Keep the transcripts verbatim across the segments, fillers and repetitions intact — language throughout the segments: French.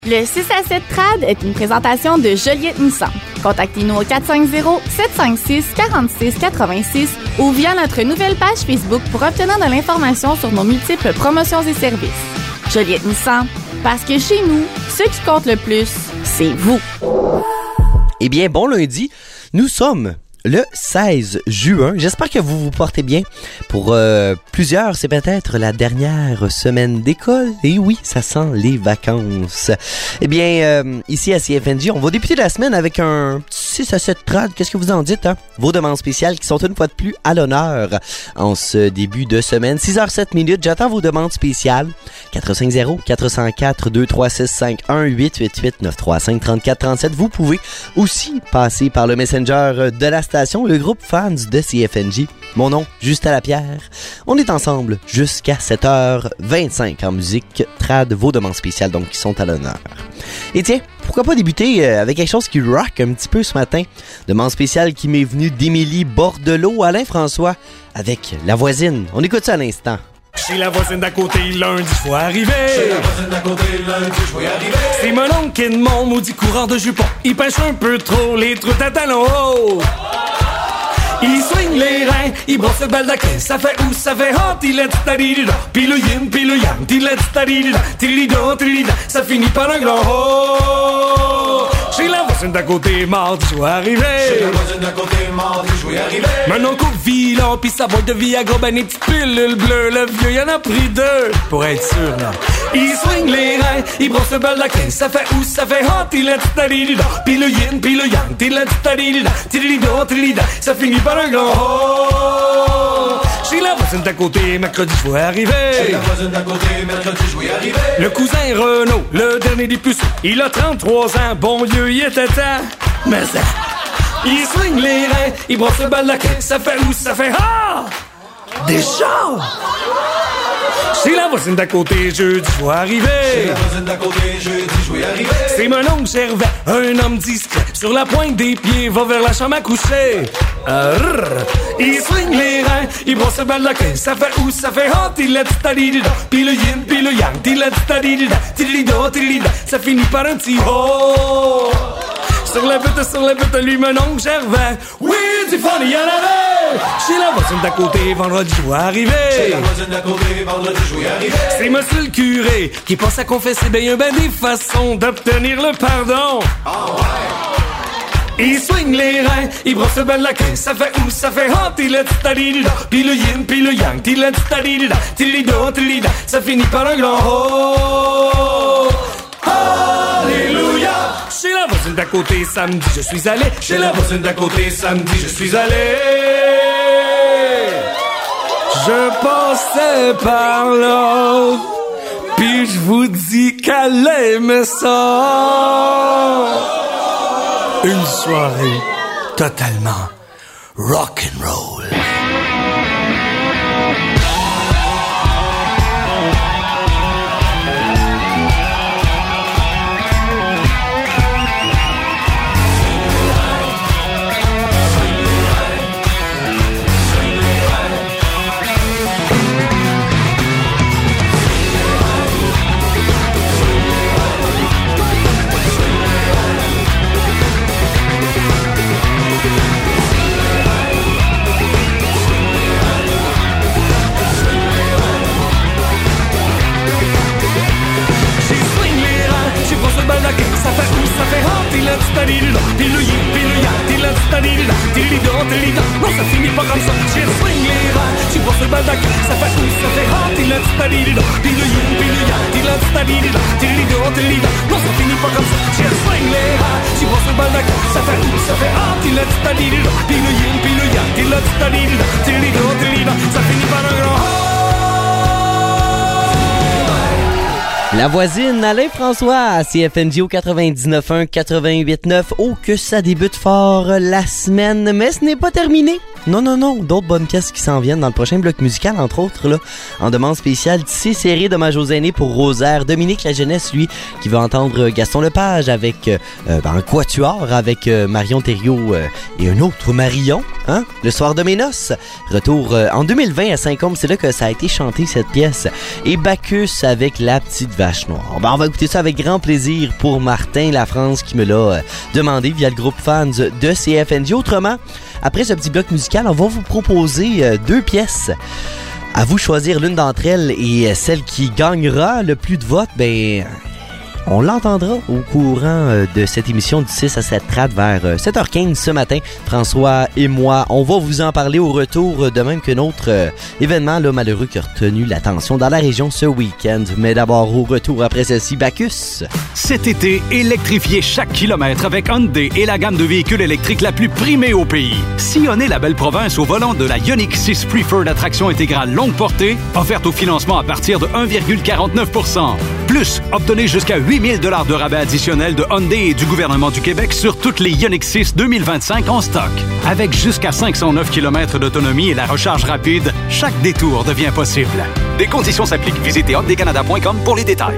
Le six à sept Trad est une présentation de Joliette Nissan. Contactez-nous au quatre cinq zéro, sept cinq six, quatre six huit six ou via notre nouvelle page Facebook pour obtenir de l'information sur nos multiples promotions et services. Joliette Nissan, parce que chez nous, ce qui compte le plus, c'est vous. Eh bien, bon lundi, nous sommes le seize juin. J'espère que vous vous portez bien. Pour euh, plusieurs, c'est peut-être la dernière semaine d'école. Et oui, ça sent les vacances. Eh bien, euh, ici à C F N J, on va débuter la semaine avec un six à sept trad. Qu'est-ce que vous en dites, hein? Vos demandes spéciales qui sont une fois de plus à l'honneur en ce début de semaine. six heures sept minutes, j'attends vos demandes spéciales. quatre cinq zéro, quatre zéro quatre, deux trois six cinq un, huit huit huit, neuf trois cinq, trente-quatre trente-sept. Vous pouvez aussi passer par le messenger de la station, le groupe fans de C F N J. Mon nom, Justin Lapierre. On est ensemble jusqu'à sept heures vingt-cinq en musique trad, vos demandes spéciales donc qui sont à l'honneur. Et tiens, pourquoi pas débuter avec quelque chose qui rock un petit peu ce matin. Demande spéciale qui m'est venue d'Émilie Bordelot, Alain François, avec La Voisine. On écoute ça à l'instant. Chez la voisine d'à côté, lundi, je vais arriver. Chez la voisine d'à côté, lundi, je vais arriver. C'est mon oncle qui est de mon maudit coureur de jupons. Il pêche un peu trop les trucs à talons hauts. Il swing les reins, il brosse le baldaquin. Ça fait ou ça fait hot, il est tadidida. Pis le yin, pis le yang, il est tadidida. Tilidon, tilida, ça finit par un grand ho. Chez la voisine d'à côté, mardi, je vais arriver. Chez la voisine d'à côté, mardi, je vais arriver. Mon oncle vilain, pis sa boîte de Viagra, ben des petites pilules bleues. Le vieux, y'en a pris deux, pour être sûr, là. Il swing les reins, il brosse le baldaquin. Ça fait ou ça fait hot, il est tadidida. Pis le yin, pis le yang, il est tadidida. Tilidon, tilida, ça finit par un grand ho. Chez la voisine d'à côté, mercredi, je vais arriver. Chez la voisine d'à côté, mercredi, je vais arriver. Le cousin Renaud, le dernier des puceaux, il a trente-trois ans, bon Dieu, il était temps. Mais ça, il swing les reins, il brosse le baldaquin. Ça fait où ça fait ah! Des chars! Chez la voisine d'à côté, jeudi, je vais arriver. Chez la voisine d'à côté, jeudi, je vais arriver. C'est mon oncle Gervais, un homme discret. Sur la pointe des pieds, va vers la chambre à coucher. Arrrr. Il swing les reins, il brosse le baldaquin. Ça fait où ça fait hot, il est tadidida. Pis le yin, pis le yang, il est tadidida. Tididida, tididida, ça finit par un petit ho. Sur la butte, sur la butte, lui, mon oncle Gervais. Oui, du fun, il y en avait. Chez la voisine d'à côté, vendredi, je vais arriver. Chez la voisine d'à côté, vendredi, je vais arriver. C'est monsieur le curé qui pense à confesser, ben y'a ben des façons d'obtenir le pardon. Oh ouais. Il swing les reins, il brosse le baldaquin. Ça fait où ça fait hot, il est tadidida. Pis le yin, pis le yang, il est tadidida. Tilidon, tilida, ça finit par un grand ho. Alléluia. Chez la voisine d'à côté, samedi, je suis allé. Chez la voisine d'à côté, samedi, je suis allé. Je passais par là, puis je vous dis qu'elle aime ça. Une soirée totalement rock'n'roll. Ça fait où ça fait hot, il est tadidida. Pis le yin, pis le yang, il est tadidida. Tilidon, tilida, non ça finit pas comme ça. J'ai swing les reins, tu vois ce baldaquin. Ça fait où ça fait hot, il est tadidida. Pis le yin, pis le yang, il est tadidida. Tilidon, tilida, non ça finit pas comme ça. J'ai swing les reins, tu vois ce baldaquin. Ça fait où ça fait hot, il est tadidida. Pis le yin, pis le yang, il est tadidida. Tilidon, tilida, ça finit par un grand ho. La voisine, Alain François, à C F N J au quatre-vingt-dix-neuf un, quatre-vingt-huit neuf. Oh, que ça débute fort la semaine, mais ce n'est pas terminé. non, non, non, d'autres bonnes pièces qui s'en viennent dans le prochain bloc musical, entre autres, là, en demande spéciale, Tissé serré d'hommage aux aînés pour Rosaire. Dominique La Jeunesse, lui, qui va entendre Gaston Lepage avec, euh, ben, un quatuor avec euh, Marion Thériault euh, et un autre Marion, hein, Le soir de mes noces. Retour euh, en deux mille vingt à Saint-Côme, c'est là que ça a été chanté, cette pièce. Et Bacchus avec La petite vache noire. Ben, on va écouter ça avec grand plaisir pour Martin Lafrance qui me l'a euh, demandé via le groupe fans de C F N J. Autrement, après ce petit bloc musical, on va vous proposer euh, deux pièces. À vous choisir l'une d'entre elles et euh, celle qui gagnera le plus de votes, ben... on l'entendra au courant de cette émission du six à sept trente vers sept heures quinze ce matin. François et moi, on va vous en parler au retour, de même que notre euh, événement là, malheureux qui a retenu l'attention dans la région ce week-end. Mais d'abord, au retour après ceci, Bacchus. Cet été, électrifiez chaque kilomètre avec Hyundai et la gamme de véhicules électriques la plus primée au pays. Sillonnez la belle province au volant de la Ioniq six Preferred à traction intégrale longue portée, offerte au financement à partir de un virgule quarante-neuf pour cent. Plus, obtenez jusqu'à huit mille dollars de rabais additionnels de Hyundai et du gouvernement du Québec sur toutes les Ioniq six deux mille vingt-cinq en stock. Avec jusqu'à cinq cent neuf kilomètres d'autonomie et la recharge rapide, chaque détour devient possible. Des conditions s'appliquent. Visitez hyundai canada point com pour les détails.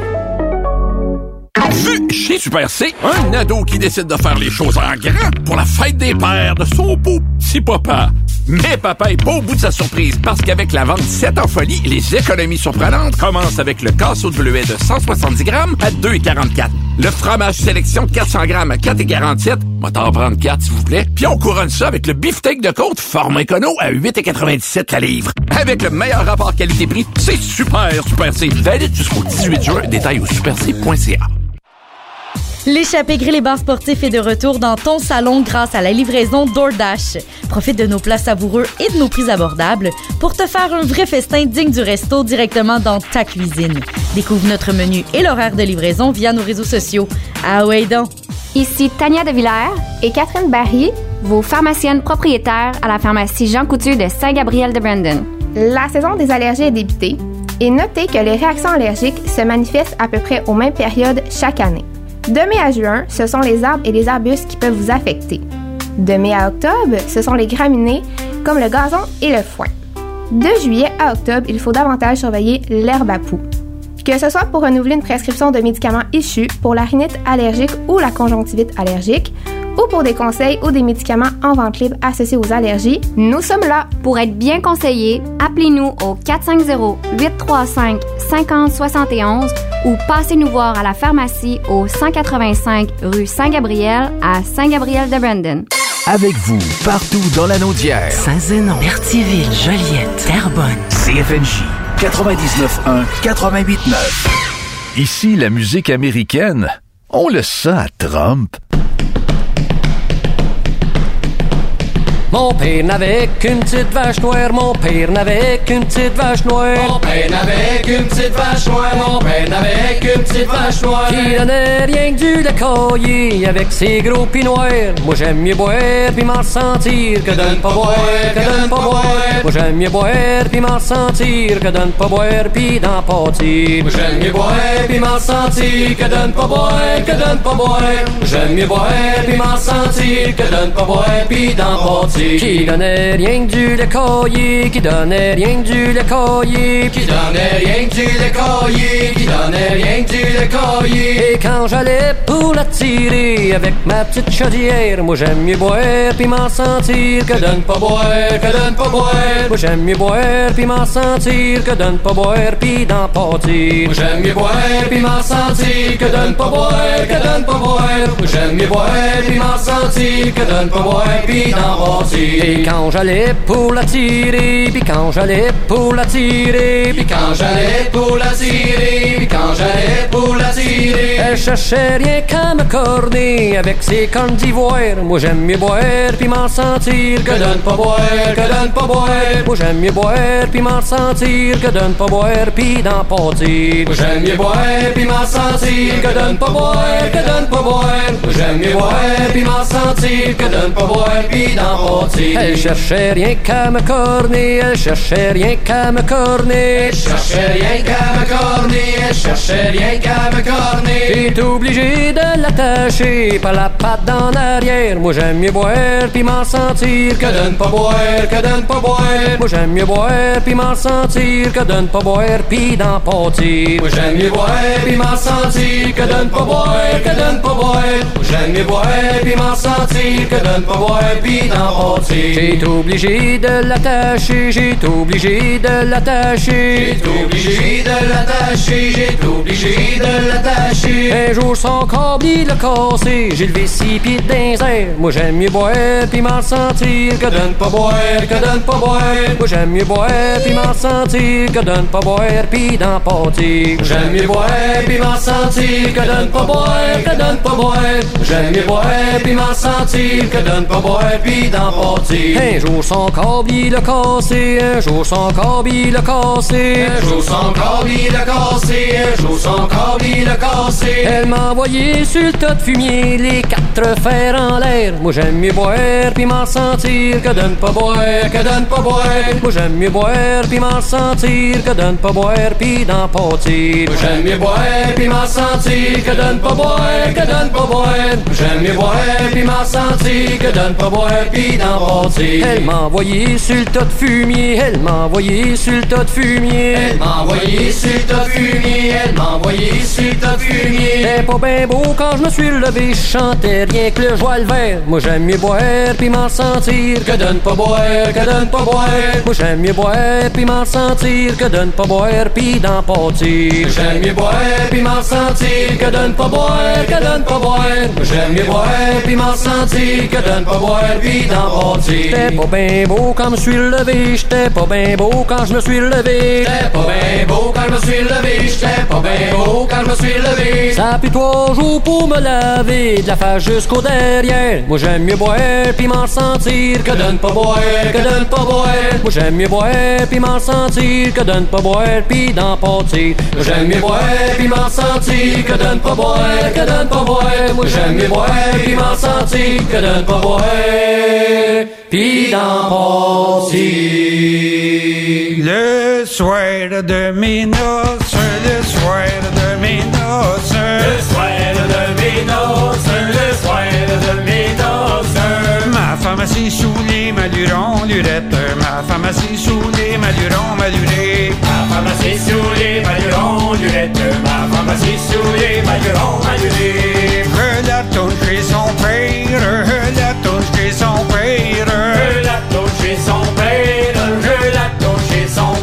Vu chez Super C, un ado qui décide de faire les choses en grand pour la fête des pères de son beau petit papa. Mais papa est pas au bout de sa surprise parce qu'avec la vente sept en folie, les économies surprenantes commencent avec le casseau de bleuet de cent soixante-dix grammes à deux virgule quarante-quatre. Le fromage sélection de quatre cents grammes à quatre virgule quarante-sept. Moi, t'en prendre quatre, s'il vous plaît. Puis on couronne ça avec le beefsteak de côte forme écono à huit virgule quatre-vingt-dix-sept la livre. Avec le meilleur rapport qualité-prix, c'est super, Super C. Valide jusqu'au dix-huit juin. Détail au super c point c a. L'échappée grill et bar sportif est de retour dans ton salon grâce à la livraison DoorDash. Profite de nos plats savoureux et de nos prix abordables pour te faire un vrai festin digne du resto directement dans ta cuisine. Découvre notre menu et l'horaire de livraison via nos réseaux sociaux. Ah ouais donc! Ici Tania de Villers et Catherine Barry, vos pharmaciennes propriétaires à la pharmacie Jean Coutu de Saint-Gabriel-de-Brandon. La saison des allergies est débutée et notez que les réactions allergiques se manifestent à peu près aux mêmes périodes chaque année. De mai à juin, ce sont les arbres et les arbustes qui peuvent vous affecter. De mai à octobre, ce sont les graminées comme le gazon et le foin. De juillet à octobre, il faut davantage surveiller l'herbe à poux. Que ce soit pour renouveler une prescription de médicaments issus pour la rhinite allergique ou la conjonctivite allergique, ou pour des conseils ou des médicaments en vente libre associés aux allergies, nous sommes là. Pour être bien conseillé, appelez-nous au quatre cinq zéro, huit trois cinq, cinq zéro six un ou passez nous voir à la pharmacie au cent quatre-vingt-cinq rue Saint-Gabriel à Saint-Gabriel-de-Brandon. Avec vous, partout dans la Naudière, Saint-Zénon, Berthierville, Joliette, Terrebonne, C F N J, quatre-vingt-dix-neuf un, quatre-vingt-huit neuf. Ici, la musique américaine, on le sent à Trump. Mon père n'avait qu'une petite vache noire, mon père n'avait qu'une petite vache noire. Mon père n'avait qu'une petite vache noire, mon père n'avait qu'une petite vache noire. Qui donnait rien que du lait caillé avec ses gros pis noirs. Moi j'aime mieux boire pis m'en ressentir que de ne pas boire, que de ne pas boire. Moi j'aime mieux boire pis m'en ressentir que de ne pas boire pis d'en pâtir. Moi j'aime mieux boire pis m'en ressentir que de ne pas boire, que de ne pas boire. J'aime mieux boire pis m'en ressentir que de ne pas boire pis d'en pâtir. Qui donnait rien que du lait caillé, qui donnait rien que du lait caillé, qui donnait rien que du lait caillé, qui donnait rien que du lait caillé. Et quand j'allais pour la tirer avec ma petite chaudière, moi j'aime mieux boire pis m'en sentir que de ne pas boire, que de ne pas boire. Moi j'aime mieux boire pis m'en sentir que de ne pas boire pis d'en pâtir. Moi j'aime mieux boire pis m'en sentir que de ne pas boire, que de ne pas boire. Moi j'aime mieux boire pis m'en sentir que de ne pas boire pis d'en pâtir. Et quand j'allais pour la tirer, puis quand j'allais pour la tirer, puis quand j'allais pour la tirer, puis quand j'allais pour la tirer, elle cherchait rien qu'à me corner avec ses cornes d'ivoire. Moi j'aime mieux boire puis m'en sentir que de ne pas boire, que de ne pas boire. Moi j'aime mieux boire puis m'en sentir que de ne pas boire puis d'en pâtir. Moi j'aime mieux boire puis m'en sentir que de ne pas boire, que de ne pas boire. Moi j'aime mieux boire puis m'en sentir que de ne pas boire puis d'en pâtir. Elle cherchait rien qu'à me corner, elle cherchait rien qu'à me corner, elle cherchait rien qu'à me corner, elle cherchait cherchais rien qu'à me corner. J'ai obligé de l'attacher par la patte d'en arrière. Moi j'aime mieux boire puis m'en sentir que de ne pas boire, que de ne pas boire. Moi j'aime mieux boire puis m'en sentir que de ne pas boire puis d'en pâtir. Moi j'aime mieux boire puis m'en sentir que de ne pas boire, que de ne pas boire. Moi j'aime mieux boire puis m'en sentir que de ne pas boire puis d'en pâtir. J'ai obligé de l'attacher, j'ai obligé de l'attacher. J'ai obligé de l'attacher, j'ai obligé de l'attacher. Un jour son câble il a cassé, j'ai levé six pieds dans les airs. Moi j'aime mieux boire puis m'en sentir que de ne pas boire, que de ne pas boire. Moi j'aime mieux boire puis m'en sentir que de ne pas boire puis d'en pâtir. J'aime mieux boire puis m'en sentir que de ne pas boire, que de ne pas boire. J'aime mieux boire puis m'en sentir que de ne pas boire puis d'en pâtir. Un jour son câble il a cassé, un jour son câble il a cassé. Un jour son câble il a cassé, un jour son câble il a cassé. Elle m'a envoyé sur le tas de fumier, les quatre fers en l'air. Moi j'aime mieux boire puis m'en sentir que de ne pas boire, que de ne pas boire. Moi j'aime mieux boire puis m'en sentir que de ne pas boire puis d'en pâtir. Moi j'aime mieux boire puis m'en sentir que de ne pas boire, que de ne pas boire. J'aime mieux boire puis m'en sentir que de ne pas boire puis d'en pâtir. Elle m'a envoyé sur le tas de fumier, elle m'a envoyé sur le tas de fumier. Elle m'a envoyé sur le tas de fumier, elle m'a envoyé sur le tas de fumier. C'était pas ben beau quand je me suis levé, je chantais rien que le joie le vert. Moi j'aime mieux boire puis m'en sentir que de ne pas boire, que de ne pas boire. Moi j'aime mieux boire puis m'en sentir que de ne pas boire puis d'en pâtir. J'aime mieux boire puis m'en sentir que de ne pas boire, que de ne pas boire. J'aime mieux boire puis m'en sentir que de ne pas boire puis d'en pâtir. J'étais pas ben beau quand je me suis levé, j'étais pas ben beau quand je me suis levé. J'étais pas ben beau quand je me suis levé, j'étais pas ben beau quand je me suis levé. Ça a pris trois jours pour me laver, de la face jusqu'au derrière. Moi j'aime mieux boire puis m'en sentir que de ne pas boire, que de ne pas boire. Moi j'aime mieux boire puis m'en sentir que de ne pas boire puis d'en pâtir. J'aime mieux boire puis m'en sentir que de ne pas boire, que de ne pas boire. Moi j'aime mieux boire puis m'en sentir que de ne pas boire puis d'en pâtir. Le soir de mes noces, le soir de mes noces, le soir de mes noces, le soir de mes noces. Ma femme assise sous les malurons, lurette, ma femme assise sous les malurons, malurée. Ma femme assise sous les malurons, lurette, ma femme assise sous les malurons, malurée. Je la tourne chez son père, je la tourne chez son père, je la tourne chez son père, je la tourne chez son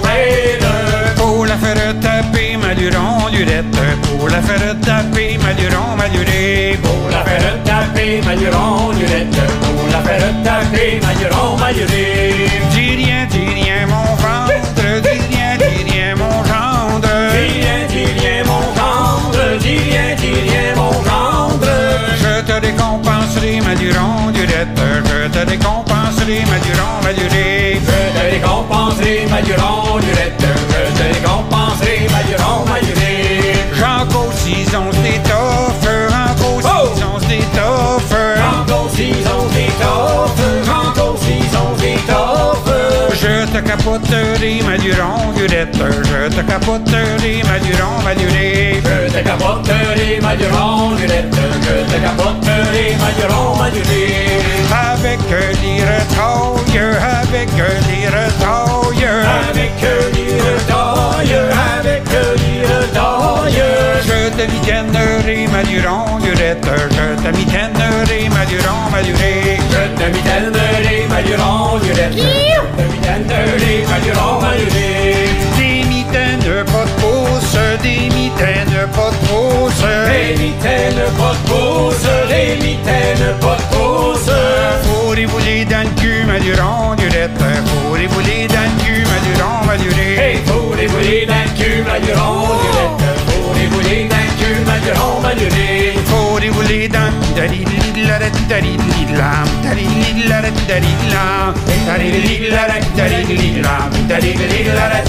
père. Pour la faire taper maluron, lurette, pour la faire taper maluron, malurée. Pour la faire taper maluron, lurette, pour la faire taper maluron, malurée. Dis rien, dis rien mon gendre, dis rien, dis rien mon gendre. Dis rien, dis rien mon gendre, dis rien, dis rien mon gendre. Je te récompenserai maluron, lurette, je te récompenserai maluron, malurée. Je te récompenserai maluron, lurette, je te récompenserai maluron, malurée. J'en cause six onces d'étoffe, j'en cause six onces d'étoffe. J'en cause six onces d'étoffe, j'en cause six onces d'étoffe. Je te capoterai maluron, lurette, je te capoterai maluron, malurée. Je te capoterai maluron, lurette, je te capoterai maluron, malurée. Avec les retailles, avec les retailles, avec les retailles, avec les retailles. Je te mitanerai maluron, lurette, je te mitanerai maluron, malurée. Je te mitanerai maluron, lurette, je te mitanerai maluron, malurée. Des mitaines pas de pouce, des mitaines pas de pouce, des mitaines pas de pouce, des mitaines pas de pouce. Fourrez-vous les dans le cul, maluron, lurette, fourrez-vous les dans le cul, maluron, malurée. Hey, fourrez-vous les dans le cul, maluron, lurette, fourrez-vous les dans le cul, maluron, malurée. Fourrez-vous les dans Darilidlaret, darilidlam, darilidlaret, darilidlam, darilidlaret, darilidlam, darilidlaret,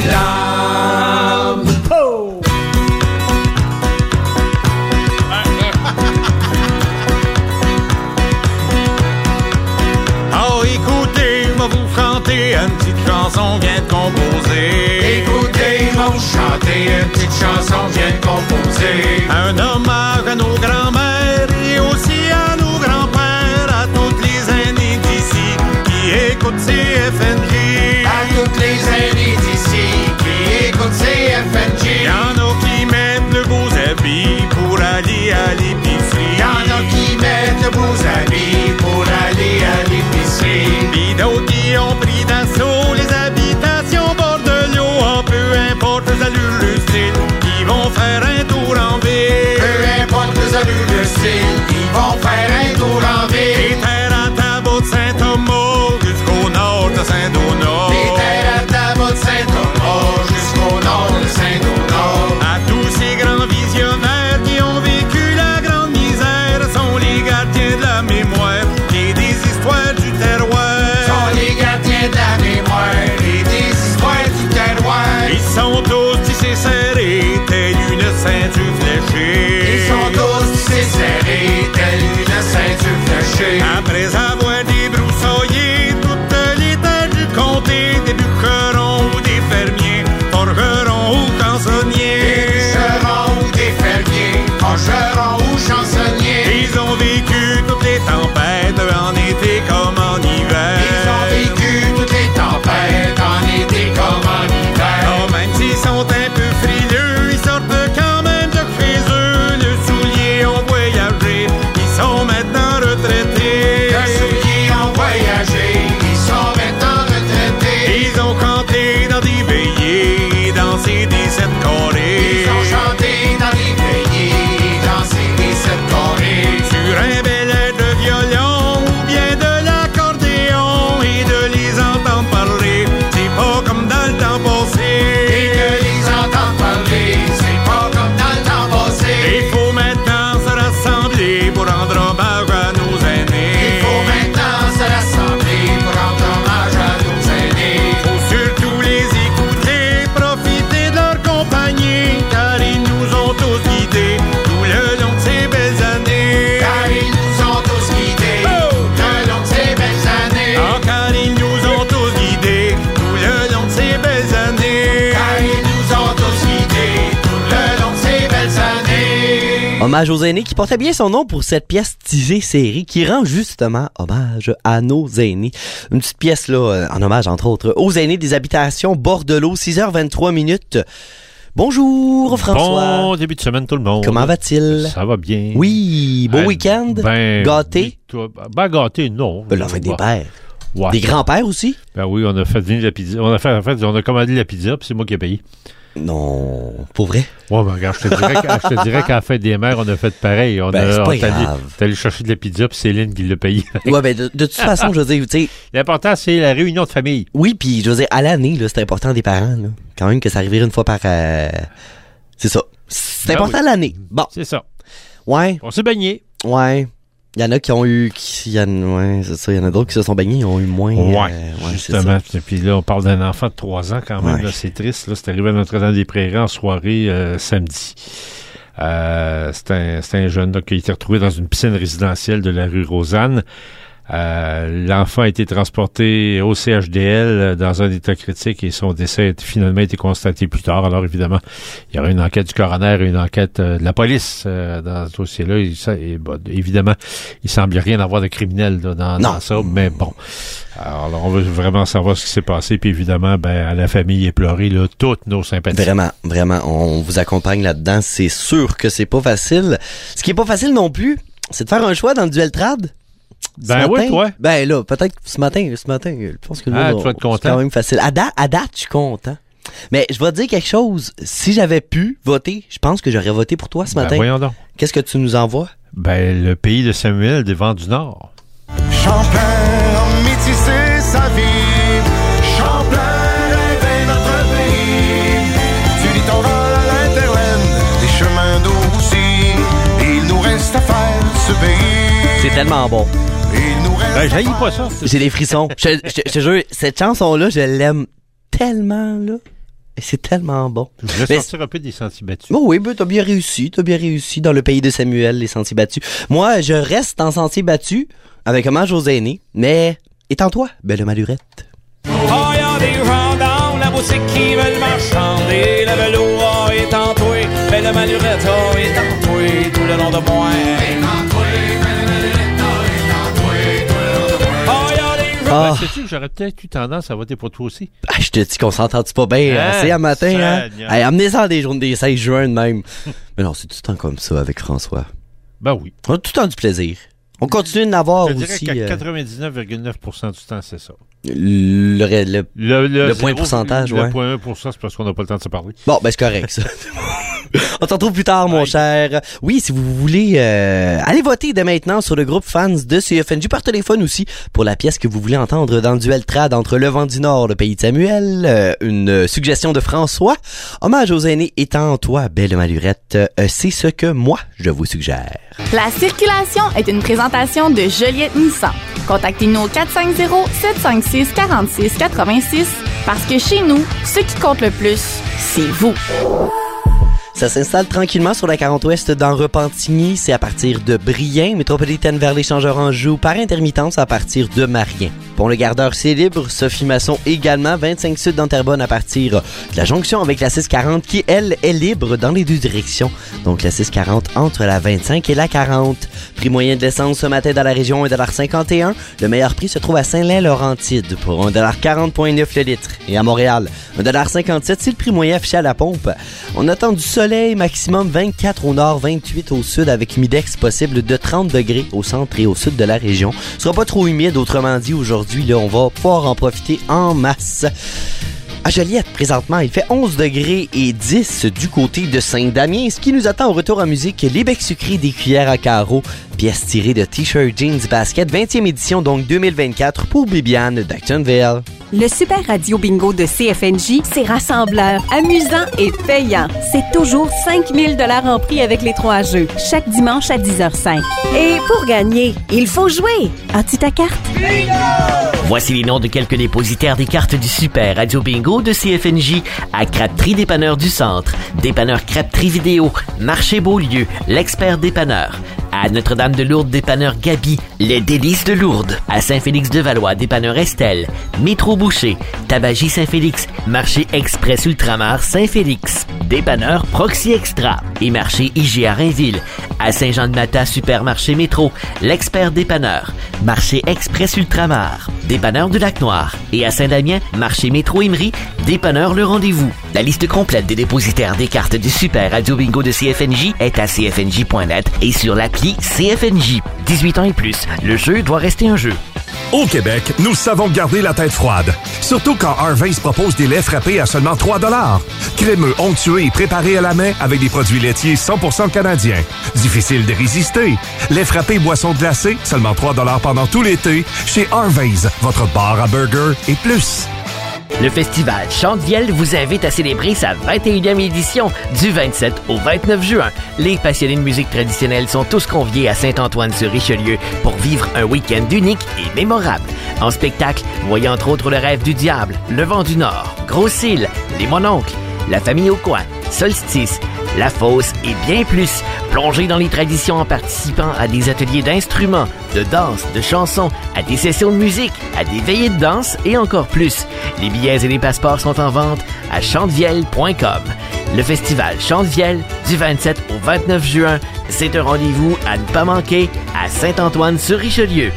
darilidlam. Oh! Oh, écoutez, je vais vous chanter une petite chanson bien composée. Écoutez, je vais vous chanter chanter une petite chanson bien composée. Un hommage à nos grands-mères et aussi à nos grands-pères, à toutes les aînés d'ici qui écoutent C F N J. À toutes les aînés d'ici qui écoutent C F N J. Y'en a qui mettent le beaux habits pour aller à l'épicerie. Y'en a qui mettent le beaux habits pour aller à l'épicerie. Pis d'autres qui ont pris d'assaut les habitations bord de l'eau. Oh, peu importe les allures, le style, ils vont faire un tour en ville. Peu importe les allures, le style, ils vont faire un tour en ville. Les terres à Tabot de Saint-Thomas jusqu'au nord de Saint-Donat. Les terres à Tabot de Saint-Thomas jusqu'au nord de Saint-Donat. À tous ces grands visionnaires qui ont vécu la grande misère, sont les gardiens de la mémoire et des histoires du terroir. Sont les gardiens de la mémoire et des histoires du terroir. Ils sont tous tissés serrés, telle une ceinture fléchée. Ils sont tous tissés serrés, telle une ceinture fléchée. Après avoir débroussaillé toutes les terres du comté, des bûcherons ou des fermiers, forgerons ou chansonniers. Des bûcherons ou des fermiers, forgerons ou chansonniers. Ils ont vécu toutes les tempêtes, en été comme en hiver. Ils ont vécu toutes les tempêtes, en été comme en hiver. Oh, même s'ils sont un peu frileux, ils sortent quand même de chez eux. Le soulier ont voyagé, ils sont maintenant retraités. Le soulier ont voyagé, ils sont maintenant retraités. Ils ont chanté dans des veillées, dansé des sept carrés. Ils ont chanté dans des veillées, dansé des sept carrés. Sur un bel air de violon ou bien de l'accordéon, et de les entendre parler, c'est pas comme dans le temps passé. Et de les entendre parler, c'est pas comme dans le temps passé. Il faut maintenant se rassembler pour rendre hommage à nos aînés. Il faut maintenant se rassembler pour rendre hommage à nos aînés. Faut surtout les écouter, profiter de leur compagnie, car ils nous ont tous guidés tout le long de ces belles années. Car ils nous ont tous guidés Oh! tout le long de ces belles années. Ah, car ils nous ont tous guidés tout le long de ces belles années. Car ils nous ont tous guidés tout le long de ces belles années. Hommage aux aînés qui portait bien son nom pour cette pièce tissée série qui rend justement hommage à nos aînés. Une petite pièce là, en hommage entre autres aux aînés des habitations Bordelot, six heures vingt-trois minutes. Bonjour François. Bon début de semaine tout le monde. Comment va-t-il? Ça va bien. Oui, beau Euh, week-end? Ben, Gâté? oui, toi, ben gâté, non. Ben, la fête des pères. Ouais. Des grands-pères aussi? Ben oui, on a fait venir la pizza. On a fait, en fait, on a commandé la pizza, puis c'est moi qui ai payé. Non, pour vrai? Ouais, ben regarde, je te dirais, qu'à- je te dirais qu'à la fête des mères, on a fait pareil. On Ben, a, c'est pas on est allé, grave. t'es allé chercher de la pizza, puis c'est Céline qui l'a payé. Ouais, ben de, de toute façon, je veux dire, tu sais... L'important, c'est la réunion de famille. Oui, puis je veux dire, à l'année, là, c'est important des parents, là. Quand même que ça arrive une fois par... euh, C'est ça. C'est Ben important oui. l'année. Bon. C'est ça. Ouais. On s'est baigné. Ouais. Il y en a qui ont eu... Qui, y en, ouais, c'est ça. Il y en a d'autres qui se sont baignés, ils ont eu moins... Ouais, euh, ouais, c'est justement. ça. Puis là, on parle d'un enfant de trois ans quand même. Ouais. Là, c'est triste. Là, c'est arrivé à Notre-Dame-des-Prairies en soirée euh, samedi. Euh, c'est un, c'est un jeune là, qui a été retrouvé dans une piscine résidentielle de la rue Rosanne. Euh, l'enfant a été transporté au C H D L dans un état critique et son décès a finalement été constaté plus tard. Alors évidemment, il y aura une enquête du coroner et une enquête euh, de la police euh, dans ce dossier-là. Et ça, et, bon, évidemment, il semble rien avoir de criminel là, dans, dans ça, mais bon. Alors là, on veut vraiment savoir ce qui s'est passé. Puis évidemment, ben, à la famille éplorée, là, toutes nos sympathies. Vraiment, vraiment, on vous accompagne là-dedans. C'est sûr que c'est pas facile. Ce qui est pas facile non plus, c'est de faire un choix dans le duel trad. Ben oui, toi. Ben là, peut-être ce matin, ce matin, je pense que le Ah, monde, tu vas être c'est content. quand même facile. À date, à date, je suis content. Mais je vais te dire quelque chose. Si j'avais pu voter, je pense que j'aurais voté pour toi ce Ben, matin. voyons donc. Qu'est-ce que tu nous envoies? Ben, le pays de Samuel des Vents du Nord. Champlain a métissé sa vie. Champlain rêvait notre pays. Du littoral à l'interland, des chemins d'eau aussi. Il nous reste à faire ce pays. C'est tellement bon. Il nous reste Ben, j'haïs pas ça. J'ai des frissons. Je, je- je te jure, cette chanson-là, je l'aime tellement, là. Et c'est tellement bon. Je vais Mais- sortir un peu des sentiers battus. Oh oui, ben t'as bien réussi, t'as bien réussi dans le pays de Samuel, les sentiers battus. Moi, je reste en sentiers battus avec hommage aux aînés, mais étant toi, belle Malurette. Oh, y'a des gens dans la aussi qui veulent marchander. Le velours est en toi, mais le malurette est en toi tout le long de moi. Ah. Ben, sais-tu que j'aurais peut-être eu tendance à voter pour toi aussi? Ah, je te dis qu'on s'entend-tu pas bien hein? assez à matin, hein? Hey, amenez-en des journées des seize juin de même. Mais non, c'est tout le temps comme ça avec François. Ben oui. On a tout le temps du plaisir. On continue de l'avoir aussi. Je dirais qu'à quatre-vingt-dix-neuf virgule neuf pour cent du temps, c'est ça. Le, le, le, le, le, le point pourcentage, le ouais. Le point un pour cent, c'est parce qu'on n'a pas le temps de se parler. Bon, ben c'est correct, ça. On s'en retrouve plus tard, mon ouais. cher. Oui, si vous voulez euh, aller voter dès maintenant sur le groupe fans de C F N J par téléphone aussi pour la pièce que vous voulez entendre dans le duel trad entre Le Vent du Nord, le pays de Samuel, euh, une suggestion de François, hommage aux aînés étant toi, belle malurette, euh, c'est ce que moi je vous suggère. La circulation est une présentation de Joliette Nissan. Contactez-nous au quatre cinq zéro, sept cinq six, quatre six quatre six parce que chez nous, ce qui compte le plus, c'est vous. Ça s'installe tranquillement sur la quarante ouest dans Repentigny. C'est à partir de Brien, métropolitaine vers l'échangeur Anjou, par intermittence à partir de Marien. Pont-le-Gardeur, c'est libre. Sophie Masson également. vingt-cinq sud dans Terrebonne à partir de la jonction avec la six quarante qui, elle, est libre dans les deux directions. Donc la six quarante entre la vingt-cinq et la quarante. Prix moyen de l'essence ce matin dans la région, un dollar cinquante et un. Le meilleur prix se trouve à Saint-Lin-Laurentide pour un dollar quarante virgule neuf le litre. Et à Montréal, un dollar cinquante-sept, c'est le prix moyen affiché à la pompe. On attend du soleil, maximum vingt-quatre au nord, vingt-huit au sud avec humidex possible de trente degrés au centre et au sud de la région. Ce sera pas trop humide, autrement dit, aujourd'hui, là, on va pouvoir en profiter en masse. À Joliette, présentement, il fait onze degrés et dix du côté de Saint-Damien. Ce qui nous attend au retour en musique, les becs sucrés des cuillères à carreaux, pièces tirées de T-shirt Jeans Basket, vingtième édition, donc deux mille vingt-quatre, pour Bibiane d'Actonville. Le Super Radio Bingo de C F N J, c'est rassembleur, amusant et payant. C'est toujours cinq mille dollars en prix avec les trois jeux, chaque dimanche à dix heures zéro cinq. Et pour gagner, il faut jouer. As-tu ta carte? Bingo! Voici les noms de quelques dépositaires des cartes du Super Radio Bingo de C F N J à Crêperie Dépanneur du Centre, Dépanneur Crêperie Vidéo, Marché Beaulieu, l'Expert Dépanneur. À Notre-Dame-de-Lourdes, dépanneur Gabi, les Délices de Lourdes. À Saint-Félix-de-Valois, dépanneur Estelle. Métro Boucher, Tabagie Saint-Félix, Marché Express Ultramar Saint-Félix. Dépanneur Proxy Extra et Marché I G A Rainville. À Saint-Jean-de-Mata, Supermarché Métro, l'Expert Dépanneur. Marché Express Ultramar, dépanneur du Lac-Noir. Et à Saint-Damien, Marché Métro Emery, dépanneur Le Rendez-vous. La liste complète des dépositaires des cartes du Super Radio Bingo de C F N J est à c f n j point net et sur l'appli C F N J. dix-huit ans et plus, le jeu doit rester un jeu. Au Québec, nous savons garder la tête froide. Surtout quand Harvey's propose des laits frappés à seulement trois dollars. Crémeux, onctueux et préparés à la main avec des produits laitiers cent pour cent canadiens. Difficile de résister. Lait frappé boisson glacée, seulement trois dollars pendant tout l'été. Chez Harvey's, votre bar à burger et plus. Le festival Chante-Vielle vous invite à célébrer sa vingt et unième édition du vingt-sept au vingt-neuf juin. Les passionnés de musique traditionnelle sont tous conviés à Saint-Antoine-sur-Richelieu pour vivre un week-end unique et mémorable. En spectacle, voyez entre autres Le Rêve du Diable, Le Vent du Nord, Gros-Cils, Les Mononcles, La Famille au Coin, Solstice, La Fosse et bien plus. Plongez dans les traditions en participant à des ateliers d'instruments, de danse, de chansons, à des sessions de musique, à des veillées de danse et encore plus. Les billets et les passeports sont en vente à chantevielle point com. Le festival Chante-Vielle du vingt-sept au vingt-neuf juin, c'est un rendez-vous à ne pas manquer à Saint-Antoine-sur-Richelieu.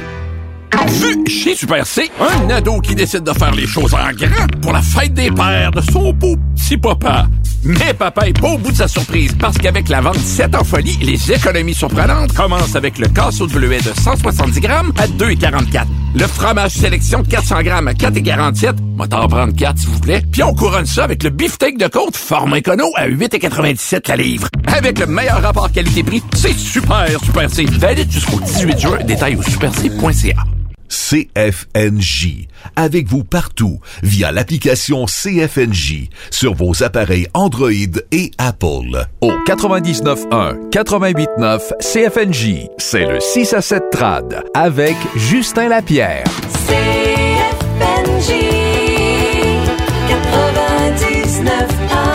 Vu chez Super C, un ado qui décide de faire les choses en grand pour la fête des pères de son beau petit papa. Mais papa est pas au bout de sa surprise parce qu'avec la vente sept en folie, les économies surprenantes commencent avec le casseau de bleuet de cent soixante-dix grammes à deux virgule quarante-quatre. Le fromage sélection de quatre cents grammes à quatre virgule quarante-sept. Moi t'en prendre quatre s'il vous plaît. Puis on couronne ça avec le beefsteak de côte forme écono à huit virgule quatre-vingt-dix-sept la livre. Avec le meilleur rapport qualité-prix, c'est super Super C. Valide jusqu'au dix-huit juin. Détails au super c point c a. C F N J, avec vous partout via l'application C F N J sur vos appareils Android et Apple. Au quatre-vingt-dix-neuf un, quatre-vingt-huit neuf C F N J, c'est le six à sept trad avec Justin Lapierre. C F N J quatre-vingt-dix-neuf un.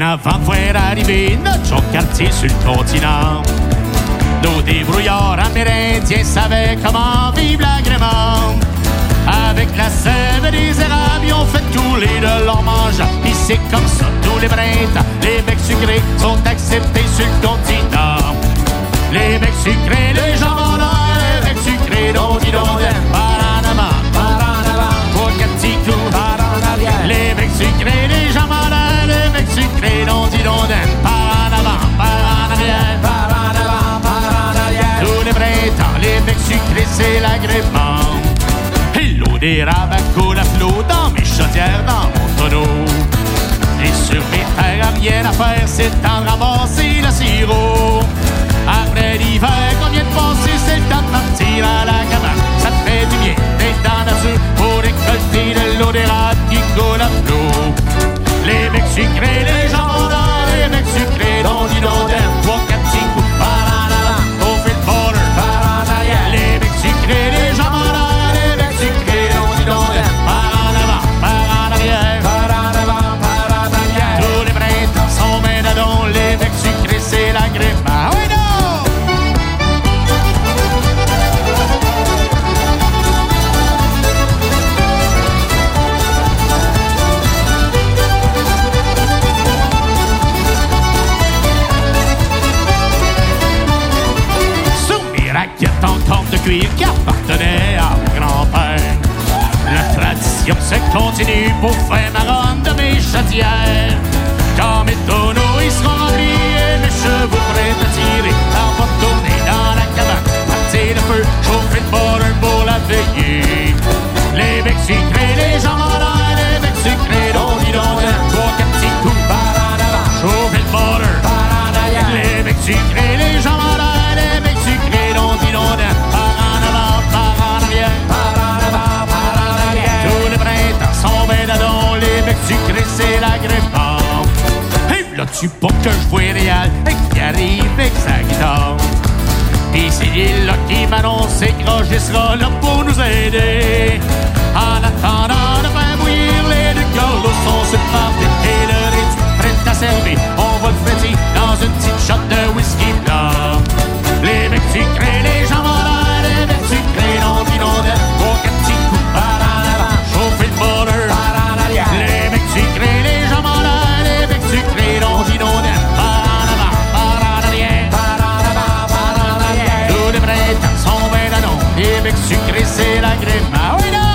Bien avant de voir arriver notre jeune quartier sur le continent, nos débrouillards amérindiens savaient comment vivre l'agrément. Avec la sève et des érables, ils ont fait tous les de leur mangeant. Pis c'est comme ça, tous les printemps, les becs sucrés sont acceptés sur le continent. Les becs sucrés, les gens en l'air, les becs sucrés, dont ils donnent par en avant, par en avant, pour quatre petits clous, par en arrière. Les becs sucrés, les gens en l'air, les becs sucrés, dont ils donnent par en avant, par en arrière, par en avant, par en arrière. Tous les printemps, les becs sucrés, c'est l'agrément. Et l'eau d'érable coule à flot dans mes chaudières, dans mon tonneau. Et sur mes terres, rien à faire, c'est le temps de ramasser le sirop. Après l'hiver qu'on vient de passer, c'est le temps de partir à la cabane. Ça te fait du bien d'être dans la nature pour récolter de l'eau d'érable qui coule à flot. Les becs sucrés, les jambons d'or, les becs sucrés, dont ils donnent trois, quatre petits coups par en avant, au fait de border, par en arrière. Les becs sucrés, les jambons d'or, les becs sucrés, dont ils donnent par en avant, par en arrière, par en avant, par en arrière. Tous les printemps sont bien dedans, les becs sucrés, c'est l'agrément. Oui, non! Raquette en corde de cuir qui appartenait à mon grand-père. La tradition se continue pour faire ma ronde de mes chaudières. Quand mes tonneaux ils seront remplis et mes chevaux prêts à tirer, on va tourner dans la cabane, partir le feu, chauffer le border pour la veillée. Les becs sucrés, les gens en l'air, les becs sucrés, dont ils donnent trois, quatre petits coups par en avant, chauffer le border par en arrière. Les becs sucrés, les gens en l'air, les becs sucrés, dont ils donnent par en avant, par en arrière, par en avant, par en arrière. Tous les printemps sont bien dedans, les becs sucrés, c'est l'agrément. Et là-dessus, pas que je vois réel, et qui arrive avec sa guitare. Pis c'est là qui m'annonce que Roger sera là pour nous aider. En attendant de faire bouillir, les deux gars sont sur le party. Et le réduit prêt à servir, on va le fêter dans une petite shot de whisky blanc. Les becs sucrés, les gens en l'air, les becs sucrés, dont ils donnent trois, quatre petits coups par en avant, chauffer le border par en arrière. Les becs sucrés, les gens en l'air, les becs sucrés, dont ils donnent par en avant, par en arrière, par en avant, par en arrière. Tous les printemps sont bien dedans, les becs sucrés, c'est l'agrément. Oui, non!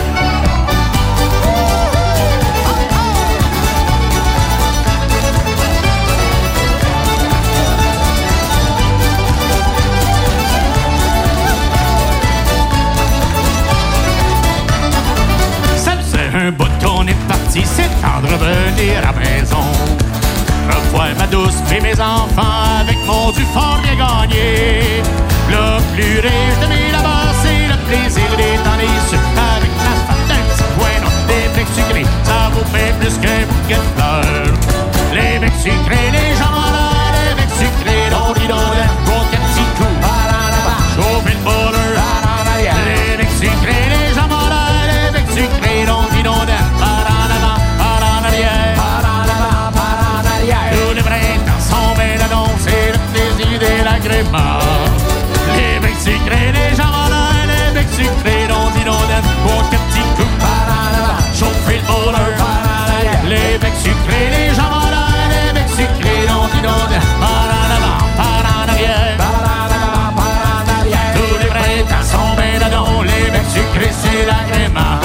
Un bout qu'on est parti, c'est temps de revenir à la maison. Revoir ma douce et mes enfants avec mon du fort bien gagné. Le plus riche de mes là-bas, c'est le plaisir d'être en issue. Avec ma femme d'un petit coin, des becs sucrés, ça vous fait plus qu'un bouquet de fleurs. Les becs sucrés, les gens en l'air, les becs sucrés, dont ils donnent trois, quatre petits coups par en avant, chauffer le border par en arrière. Les becs sucrés, les gens en l'air, les becs sucrés, dont ils donnent par en avant, par en arrière, par en avant, par en arrière. Tous les printemps sont bien dedans, c'est le plaisir et l'agrément. Les becs sucrés, les gens en l'air, les becs sucrés, dont ils donnent trois, quatre petits coups par en avant, chauffer le border par en arrière. Les becs sucrés, les gens en l'air, les becs sucrés, dont ils donnent par en avant, par en arrière, par en avant, par en arrière. Tous les printemps sont bien dedans, les becs sucrés, c'est l'agrément.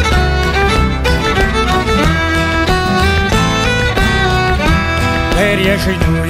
Chez nous,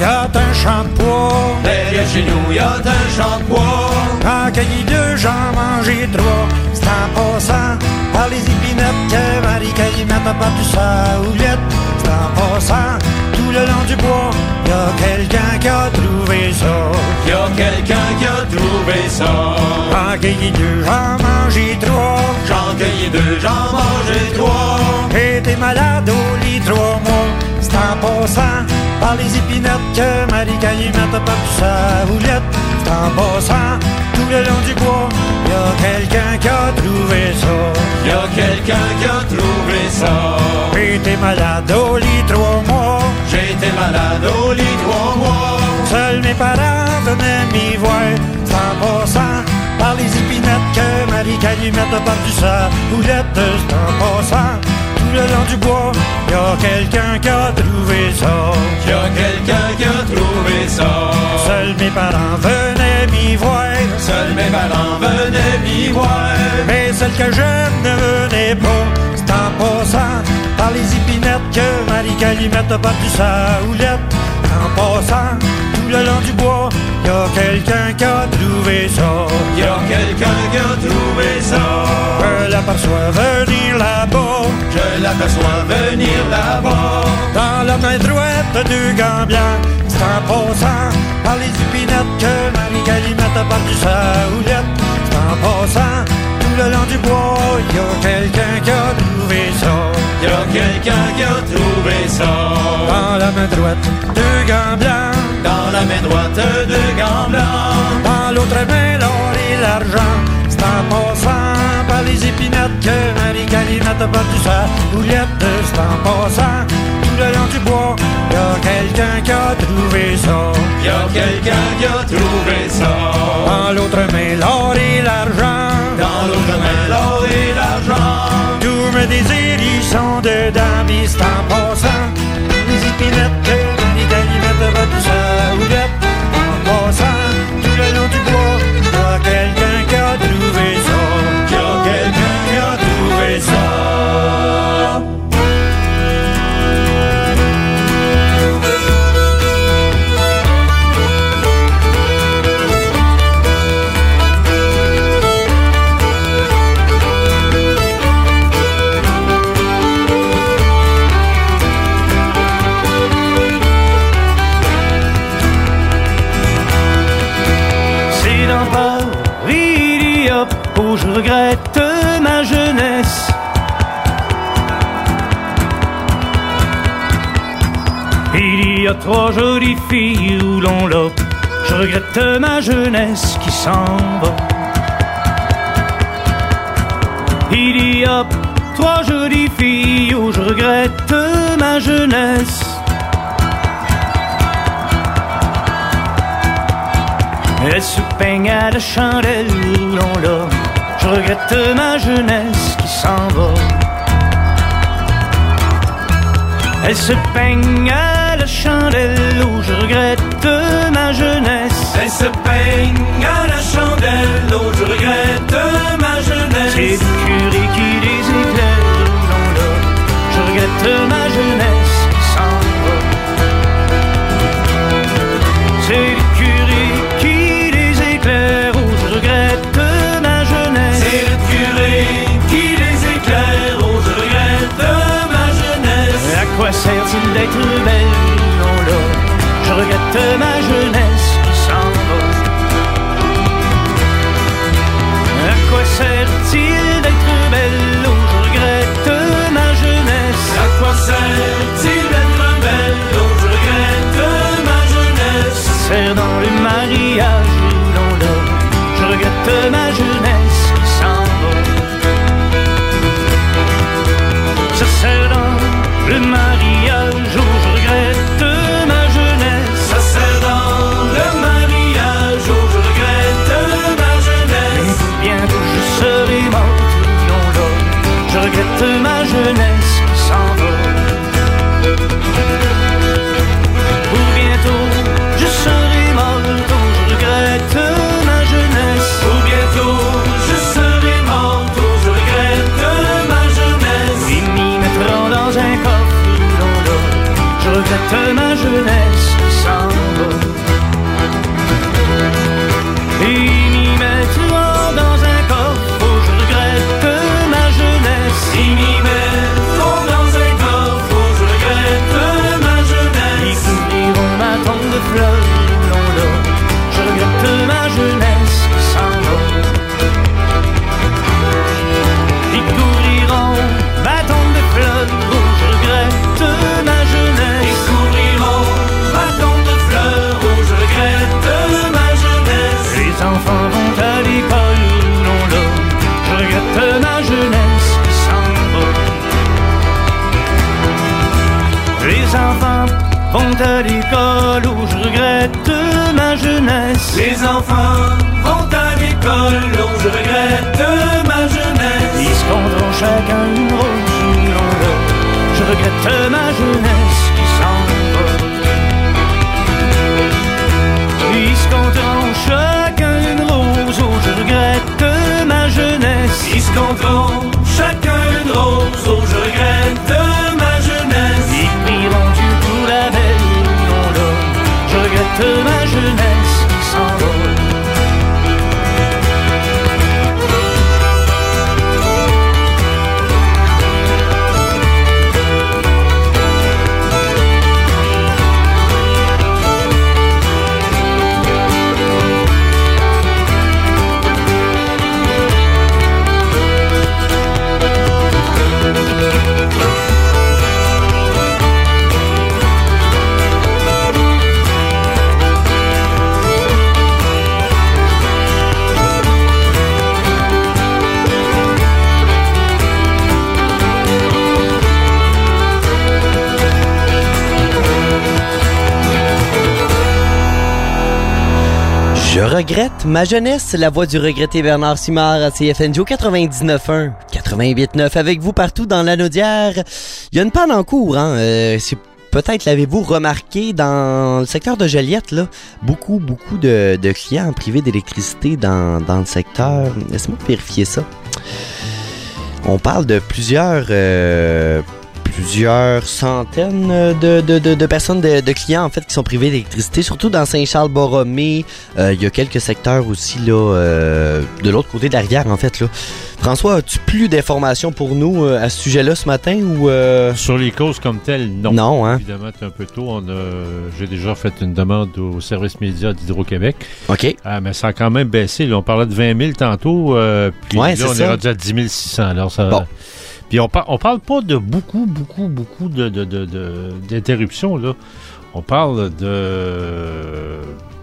y'a un champ de pois. Derrière chez nous, y'a un champ de pois. En cueilli deux, j'en mangeai trois. C'est en passant par les épinettes que Marie-Calimette a battu sa houlette. C'est en passant tout le long du bois. Y'a quelqu'un qui a trouvé ça. Y'a quelqu'un qui a trouvé ça. En cueilli deux, j'en mangeai trois. J'en cueilli deux, j'en mangeai trois. J'étais malade au lit trois mois. C'est en passant par les épinettes que Marie-Calimette a battu sa houlette. C'est en passant tout le long du bois. Y'a quelqu'un qui a trouvé ça. Y'a quelqu'un qui a trouvé ça. J'étais malade au lit trois mois. J'étais malade au lit trois mois. Seuls mes parents venaient m'y voir. C'est en passant par les épinettes que Marie-Calimette a battu sa houlette. C'est en passant tout le long du bois. Y'a quelqu'un qui a trouvé ça. Y'a quelqu'un qui a trouvé ça. Seuls mes parents venaient m'y voir. Seuls mes parents venaient m'y voir. Mais celle que j'aime ne venait pas. C'est en passant par les épinettes que Marie-Calimette a battu sa houlette. En passant tout le long du bois, y'a quelqu'un qui a trouvé ça. Y'a quelqu'un qui a trouvé ça. Je l'aperçois venir là-bas. Je l'aperçois venir là-bas. Dans la main droite, deux gants blancs. C'est en passant par les épinettes que Marie-Calimette a battu sa houlette. C'est en passant tout le long du bois, y'a quelqu'un qui a trouvé ça. Y'a quelqu'un qui a trouvé ça. Dans la main droite, deux gants blancs. Dans la main droite, deux gants blancs. Dans l'autre main, l'or et l'argent. C'est en passant par les épinettes que Marie-Calimette a battu sa houlette. C'est en passant tout le long du bois, y'a quelqu'un qui a trouvé ça. Y'a quelqu'un qui a trouvé ça. Dans l'autre main, l'or et l'argent. Dans l'autre main, l'or et l'argent. Tous mes désirs, ils sont dedans. Pis c'est en passant les épinettes que Marie-Calimette a battu sa houlette. En passant tout le long du bois, y'a quelqu'un qui a trouvé ça. Y'a quelqu'un qui a trouvé ça. Oh, je regrette ma jeunesse. Il y a trois jolies filles où l'on l'a. Je regrette ma jeunesse qui s'en va. Il y a trois jolies filles où je regrette ma jeunesse. Elles se peignent à la chandelle où l'on l'a. Je regrette ma jeunesse qui s'en va. Elles se peignent à la chandelle où je regrette ma jeunesse. Elles se peignent à la chandelle où je regrette ma jeunesse. C'est le curé qui les éclaire où l'on l'a. Je regrette ma jeunesse qui s'en va. C'est le curé qui les éclaire où je regrette ma jeunesse. C'est le curé qui les éclaire où je regrette ma jeunesse. À quoi sert-il d'être belle, non là? Je regrette ma jeunesse qui s'en va. À quoi sert-il d'être belle, oh je regrette ma jeunesse. À quoi sert-il d'être belle, oh je regrette ma jeunesse. Ça sert dans le mariage, non là. Je regrette ma jeunesse qui s'en va. Ça sert dans le mariage, oh je regrette ma jeunesse. Ça sert dans le mariage, oh je regrette ma jeunesse. Et bientôt je serai morte, non là. Je regrette ma jeunesse qui s'en va. Pour bientôt je serai morte, regrette ma jeunesse qui s'envole. Ils se compteront chacun une rose, oh je regrette ma jeunesse. Ils se compteront chacun une rose, oh je regrette ma jeunesse. Ils prieront Dieu pour la belle union d'homme, je regrette ma jeunesse qui s'envole. Je regrette ma jeunesse, la voix du regretté Bernard Simard à C F N J quatre-vingt-dix-neuf un, quatre-vingt-huit neuf avec vous partout dans l'Anaudière. Il y a une panne en cours, hein. Euh, c'est peut-être l'avez-vous remarqué dans le secteur de Joliette, là. Beaucoup, beaucoup de, de clients privés d'électricité dans, dans le secteur. Laisse-moi vérifier ça. On parle de plusieurs... Euh, plusieurs centaines de, de, de, de personnes, de, de clients en fait qui sont privés d'électricité, surtout dans Saint-Charles-Borromée. Euh, il y a quelques secteurs aussi là, euh, de l'autre côté de la rivière en fait là. François, as-tu plus d'informations pour nous euh, à ce sujet-là ce matin ou euh... Sur les causes comme telles, non. Non, hein. Évidemment, c'est un peu tôt. On a, j'ai déjà fait une demande au service média d'Hydro-Québec. OK. Ah, mais ça a quand même baissé. Là, on parlait de vingt mille tantôt. Euh, puis ouais, là, c'est on ça. est rendu à dix mille six cents. Alors, ça. Bon. Puis on, par, on parle pas de beaucoup, beaucoup, beaucoup de, de, de, de, d'interruptions, là. On parle de...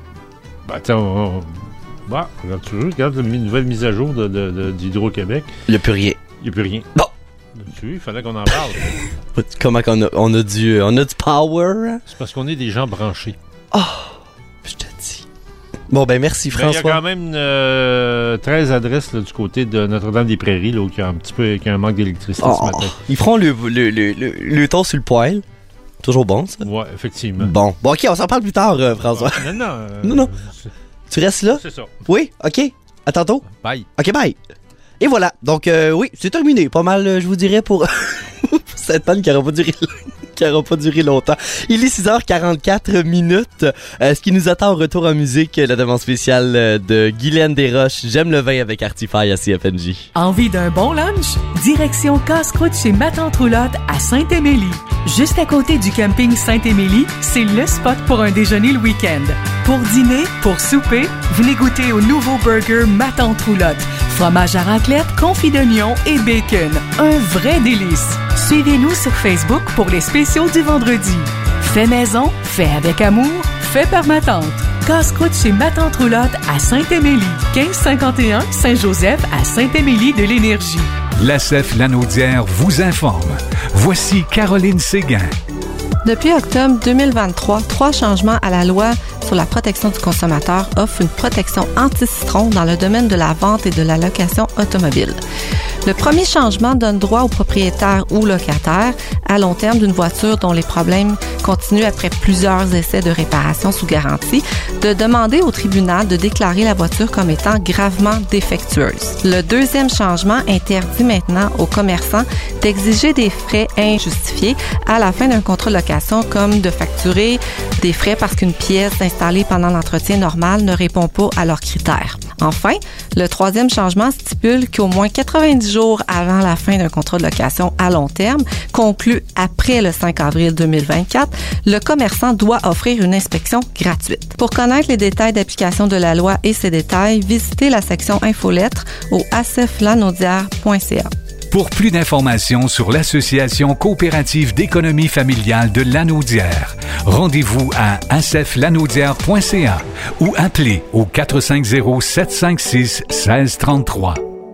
Ben, attends, on... Bah, regarde, tu veux, regarde une nouvelle mise à jour de, de, de, d'Hydro-Québec. Il n'y a plus rien. Il n'y a plus rien. Bon. Tu vois, il fallait qu'on en parle. Comment qu'on a, on a du, on a du power? C'est parce qu'on est des gens branchés. Oh, je te dis. Bon, ben merci François. Il y a quand même euh, treize adresses là, du côté de Notre-Dame-des-Prairies là, où il y a un petit peu qui a un manque d'électricité oh, ce matin. Ils feront le, le, le, le, le ton sur le poêle. Toujours bon, ça. Ouais, effectivement. Bon, bon ok, on s'en parle plus tard, euh, François. Ah, non, non. Euh, non, non. Tu restes là? C'est ça. Oui, ok. À tantôt. Bye. Ok, bye. Et voilà. Donc, euh, oui, c'est terminé. Pas mal, euh, je vous dirais, pour, pour cette panne qui n'aura pas duré qui n'aura pas duré longtemps. Il est six heures quarante-quatre minutes. Euh, ce qui nous attend au retour en musique, la demande spéciale de Guylaine Desroches. J'aime le vin avec Artify à C F N J. Envie d'un bon lunch? Direction Casse-Croûte chez Ma Tante Roulotte à Saint-Émilie. Juste à côté du camping Saint-Émilie, c'est le spot pour un déjeuner le week-end. Pour dîner, pour souper, venez goûter au nouveau burger Ma Tante Roulotte. Fromage à raclette, confit d'oignon et bacon. Un vrai délice. Suivez-nous sur Facebook pour les spéciaux du vendredi. Fait maison, fait avec amour, fait par ma tante. Casse-croûte chez Ma Tante Roulotte à Saint-Émilie. quinze cinquante et un Saint-Joseph à Saint-Émilie de l'Énergie. L'A C F Lanaudière vous informe. Voici Caroline Séguin. Depuis octobre deux mille vingt-trois, trois changements à la loi sur la protection du consommateur offrent une protection anti-citron dans le domaine de la vente et de la location automobile. Le premier changement donne droit au propriétaire ou locataire à long terme d'une voiture dont les problèmes continuent après plusieurs essais de réparation sous garantie de demander au tribunal de déclarer la voiture comme étant gravement défectueuse. Le deuxième changement interdit maintenant aux commerçants d'exiger des frais injustifiés à la fin d'un contrat de location, comme de facturer des frais parce qu'une pièce installée pendant l'entretien normal ne répond pas à leurs critères. Enfin, le troisième changement stipule qu'au moins quatre-vingt-dix jours avant la fin d'un contrat de location à long terme, conclu après le cinq avril deux mille vingt-quatre, le commerçant doit offrir une inspection gratuite. Pour connaître les détails d'application de la loi et ses détails, visitez la section infolettres au a c f lanaudière point c a. Pour plus d'informations sur l'Association coopérative d'économie familiale de Lanaudière, rendez-vous à a c f lanaudière point c a ou appelez au quatre cinq zéro, sept cinq six, un six trois trois.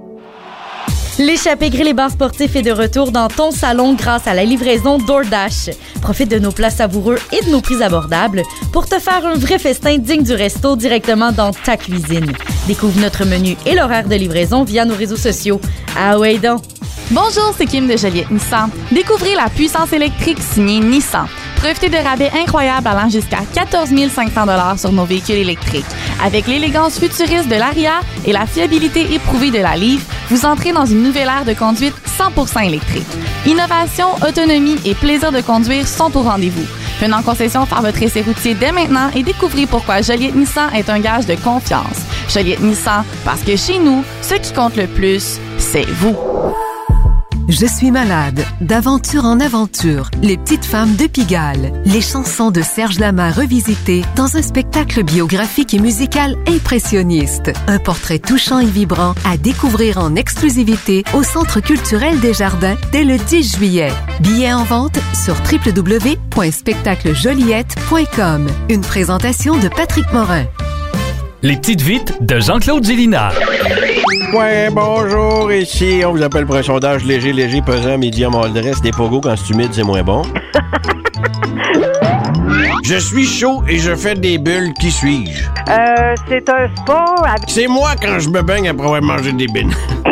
L'échappée grill et bar sportif est de retour dans ton salon grâce à la livraison DoorDash. Profite de nos plats savoureux et de nos prix abordables pour te faire un vrai festin digne du resto directement dans ta cuisine. Découvre notre menu et l'horaire de livraison via nos réseaux sociaux. Ah ouais donc! Bonjour, c'est Kim de Joliette Nissan. Découvrez la puissance électrique signée Nissan. Profitez de rabais incroyables allant jusqu'à quatorze mille cinq cents dollars sur nos véhicules électriques. Avec l'élégance futuriste de l'Aria et la fiabilité éprouvée de la Leaf, vous entrez dans une nouvelle ère de conduite cent pour cent électrique. Innovation, autonomie et plaisir de conduire sont au rendez-vous. Venez en concession faire votre essai routier dès maintenant et découvrez pourquoi Joliette Nissan est un gage de confiance. Joliette Nissan, parce que chez nous, ce qui compte le plus, c'est vous. Je suis malade. D'aventure en aventure, les petites femmes de Pigalle. Les chansons de Serge Lama revisitées dans un spectacle biographique et musical impressionniste. Un portrait touchant et vibrant à découvrir en exclusivité au Centre culturel des Jardins dès le dix juillet. Billets en vente sur w w w point spectacle joliette point com. Une présentation de Patrick Morin. Les petites vites de Jean-Claude Gélina. Ouais, bonjour, ici, on vous appelle pour un sondage léger, léger, pesant, medium, all dress, des pogos, quand c'est humide, c'est moins bon. Je suis chaud et je fais des bulles, qui suis-je? Euh, c'est un sport... Avec... C'est moi quand je me baigne après avoir mangé des bines.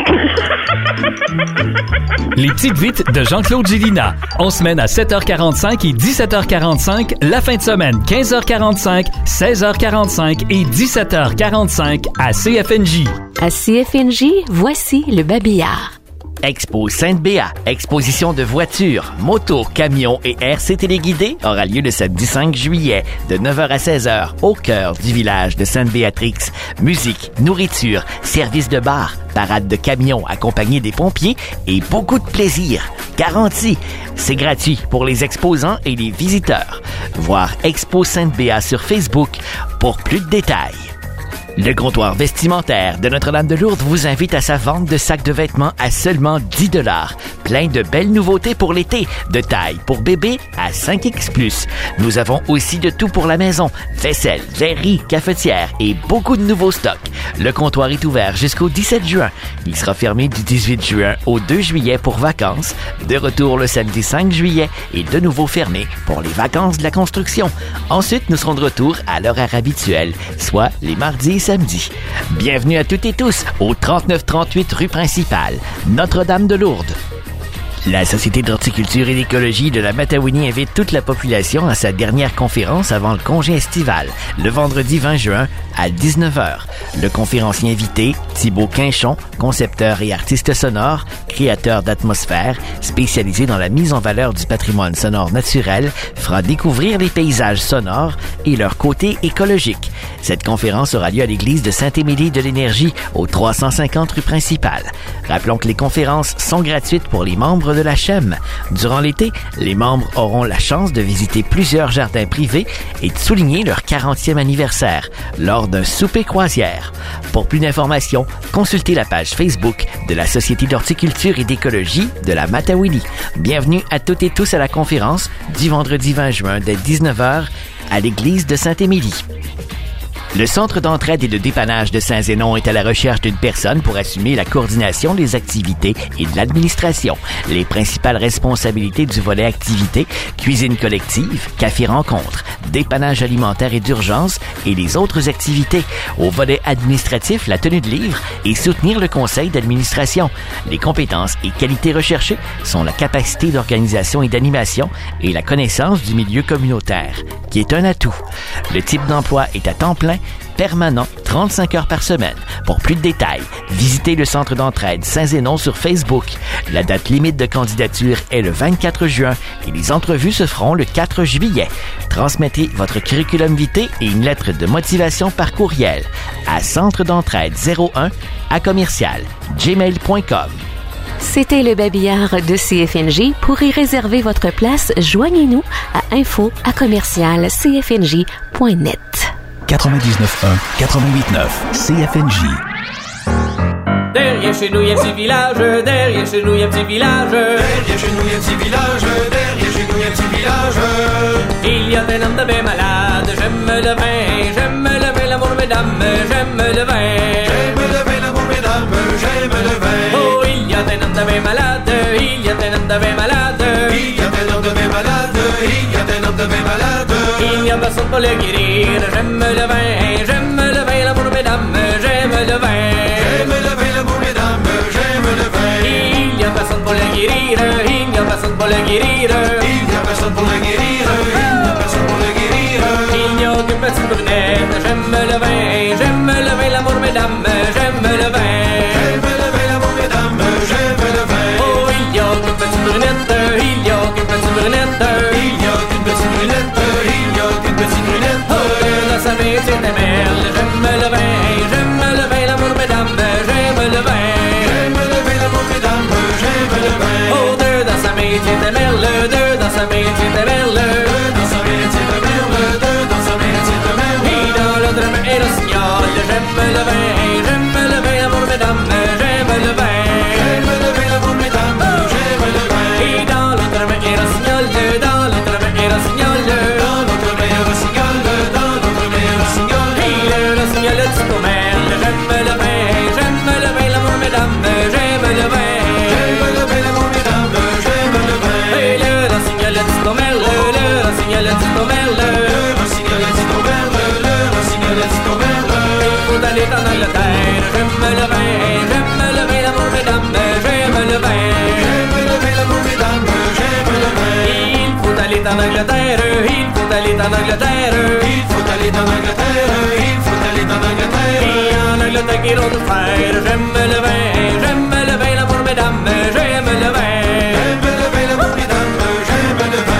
Les petites vites de Jean-Claude Gélina. On semaine à sept heures quarante-cinq et dix-sept heures quarante-cinq. La fin de semaine, quinze heures quarante-cinq, seize heures quarante-cinq et dix-sept heures quarante-cinq à C F N J. À C F N J, voici le babillard. Expo Sainte-Béat, exposition de voitures, motos, camions et R C téléguidés aura lieu le samedi cinq juillet de neuf heures à seize heures au cœur du village de Sainte-Béatrix. Musique, nourriture, service de bar, parade de camions accompagnés des pompiers et beaucoup de plaisir. Garantie, c'est gratuit pour les exposants et les visiteurs. Voir Expo Sainte-Béat sur Facebook pour plus de détails. Le comptoir vestimentaire de Notre-Dame-de-Lourdes vous invite à sa vente de sacs de vêtements à seulement dix dollars. Plein de belles nouveautés pour l'été, de taille pour bébé à cinq X plus. Nous avons aussi de tout pour la maison, vaisselle, verrerie, cafetière et beaucoup de nouveaux stocks. Le comptoir est ouvert jusqu'au dix-sept juin. Il sera fermé du dix-huit juin au deux juillet pour vacances, de retour le samedi cinq juillet et de nouveau fermé pour les vacances de la construction. Ensuite, nous serons de retour à l'horaire habituel, soit les mardis et samedis. Bienvenue à toutes et tous au trente-neuf trente-huit rue principale, Notre-Dame-de-Lourdes. La Société d'horticulture et d'écologie de la Matawini invite toute la population à sa dernière conférence avant le congé estival, le vendredi vingt juin à dix-neuf heures. Le conférencier invité, Thibaut Quinchon, concepteur et artiste sonore, créateur d'atmosphère, spécialisé dans la mise en valeur du patrimoine sonore naturel, fera découvrir les paysages sonores et leur côté écologique. Cette conférence aura lieu à l'église de Saint-Émilie de l'Énergie, au trois cent cinquante rue principale. Rappelons que les conférences sont gratuites pour les membres de la C H E M. Durant l'été, les membres auront la chance de visiter plusieurs jardins privés et de souligner leur quarantième anniversaire lors d'un souper croisière. Pour plus d'informations, consultez la page Facebook de la Société d'horticulture et d'écologie de la Matawini. Bienvenue à toutes et tous à la conférence du vendredi vingt juin dès dix-neuf heures à l'église de Saint-Émilie. Le Centre d'entraide et de dépannage de Saint-Zénon est à la recherche d'une personne pour assumer la coordination des activités et de l'administration. Les principales responsabilités du volet activités, cuisine collective, café-rencontre, dépannage alimentaire et d'urgence et les autres activités. Au volet administratif, la tenue de livre et soutenir le conseil d'administration. Les compétences et qualités recherchées sont la capacité d'organisation et d'animation et la connaissance du milieu communautaire, qui est un atout. Le type d'emploi est à temps plein, permanent, trente-cinq heures par semaine. Pour plus de détails, visitez le Centre d'entraide Saint-Zénon sur Facebook. La date limite de candidature est le vingt-quatre juin et les entrevues se feront le quatre juillet. Transmettez votre curriculum vitae et une lettre de motivation par courriel à centre d'entraide zéro un à commercial gmail point com. C'était le babillard de C F N J. Pour y réserver votre place, joignez-nous à info à commercial c f n j point net. quatre-vingt-dix-neuf un, quatre-vingt-huit neuf, C F N J. Derrière chez nous, il y a un petit village. Derrière chez nous, il y a un petit village. Derrière chez nous, il y a un petit village. Derrière chez nous, il y a un petit village. Il y a un homme de bien malade. J'aime le vin, j'aime le vin, l'amour, mesdames. J'aime le vin. J'aime le vin, l'amour, mesdames. J'aime le vin. Oh, il y a un homme de bien malade. Il y a un homme de bien malade. Il y a un homme de bien malade. Il y a un homme de bien malade. Il n'y a personne pour le guérir. J'aime le vin, j'aime le vin, l'amour, mesdames. J'aime le vin. J'aime le vin, l'amour, mesdames. J'aime le vin. Il n'y a personne pour le guérir. Il n'y a personne pour le guérir. Il n'y a personne pour le guérir. Il n'y a qu'une petite brunette. J'aime le vin, j'aime le vin, l'amour, mesdames. J'aime le vin. J'aime le vin, l'amour, mesdames. J'aime le vin. Oh, il n'y a qu'une petite brunette. Il n'y a qu'une petite brunette. Il n'y a qu'une petite brunette. Il n'y a qu'une petite brunette. Oh, dans sa main, c'est des merles. J'aime le vin, j'aime le vin, l'amour, mesdames. J'aime le vin. J'aime le vin, l'amour, mesdames. J'aime le vin. Oh, deux dans sa main, c'est des merles. Deux dans sa main, c'est des merles. Deux dans sa main, c'est des merles. Deux dans sa main, c'est des merles. Et dans l'autre main, et le signal. J'aime le vin, j'aime le vin, l'amour, mesdames. J'aime le vin. J'aime le vin, l'amour, mesdames. J'aime le vin. Et dans l'autre main, et le signal. Dans l'autre main, et le signal. Dans l'autre main, et le signal. Dans l'autre main, et le signal. Et le signal, le petit commerce. J'aime le vin, j'aime le vin, l'amour, mesdames. J'aime le vin. J'aime le vin, l'amour, mesdames. J'aime le vin. Et le signal, le petit commerce. Le signal, le petit commerce. Le signal, le petit commerce. Le signal, le petit commerce. Il faut aller en Angleterre. J'aime le vin, j'aime le vin, l'amour, mesdames. J'aime le vin. J'aime le vin, l'amour, mesdames. J'aime le vin. Il faut aller en Angleterre. Il faut aller en Angleterre. Il faut aller en Angleterre. Il faut aller en Angleterre. Et en Angleterre qu'ils vont nous faire. J'aime le vin, j'aime le vin, l'amour, mesdames. J'aime le vin. J'aime le vin, l'amour, mesdames. J'aime le vin.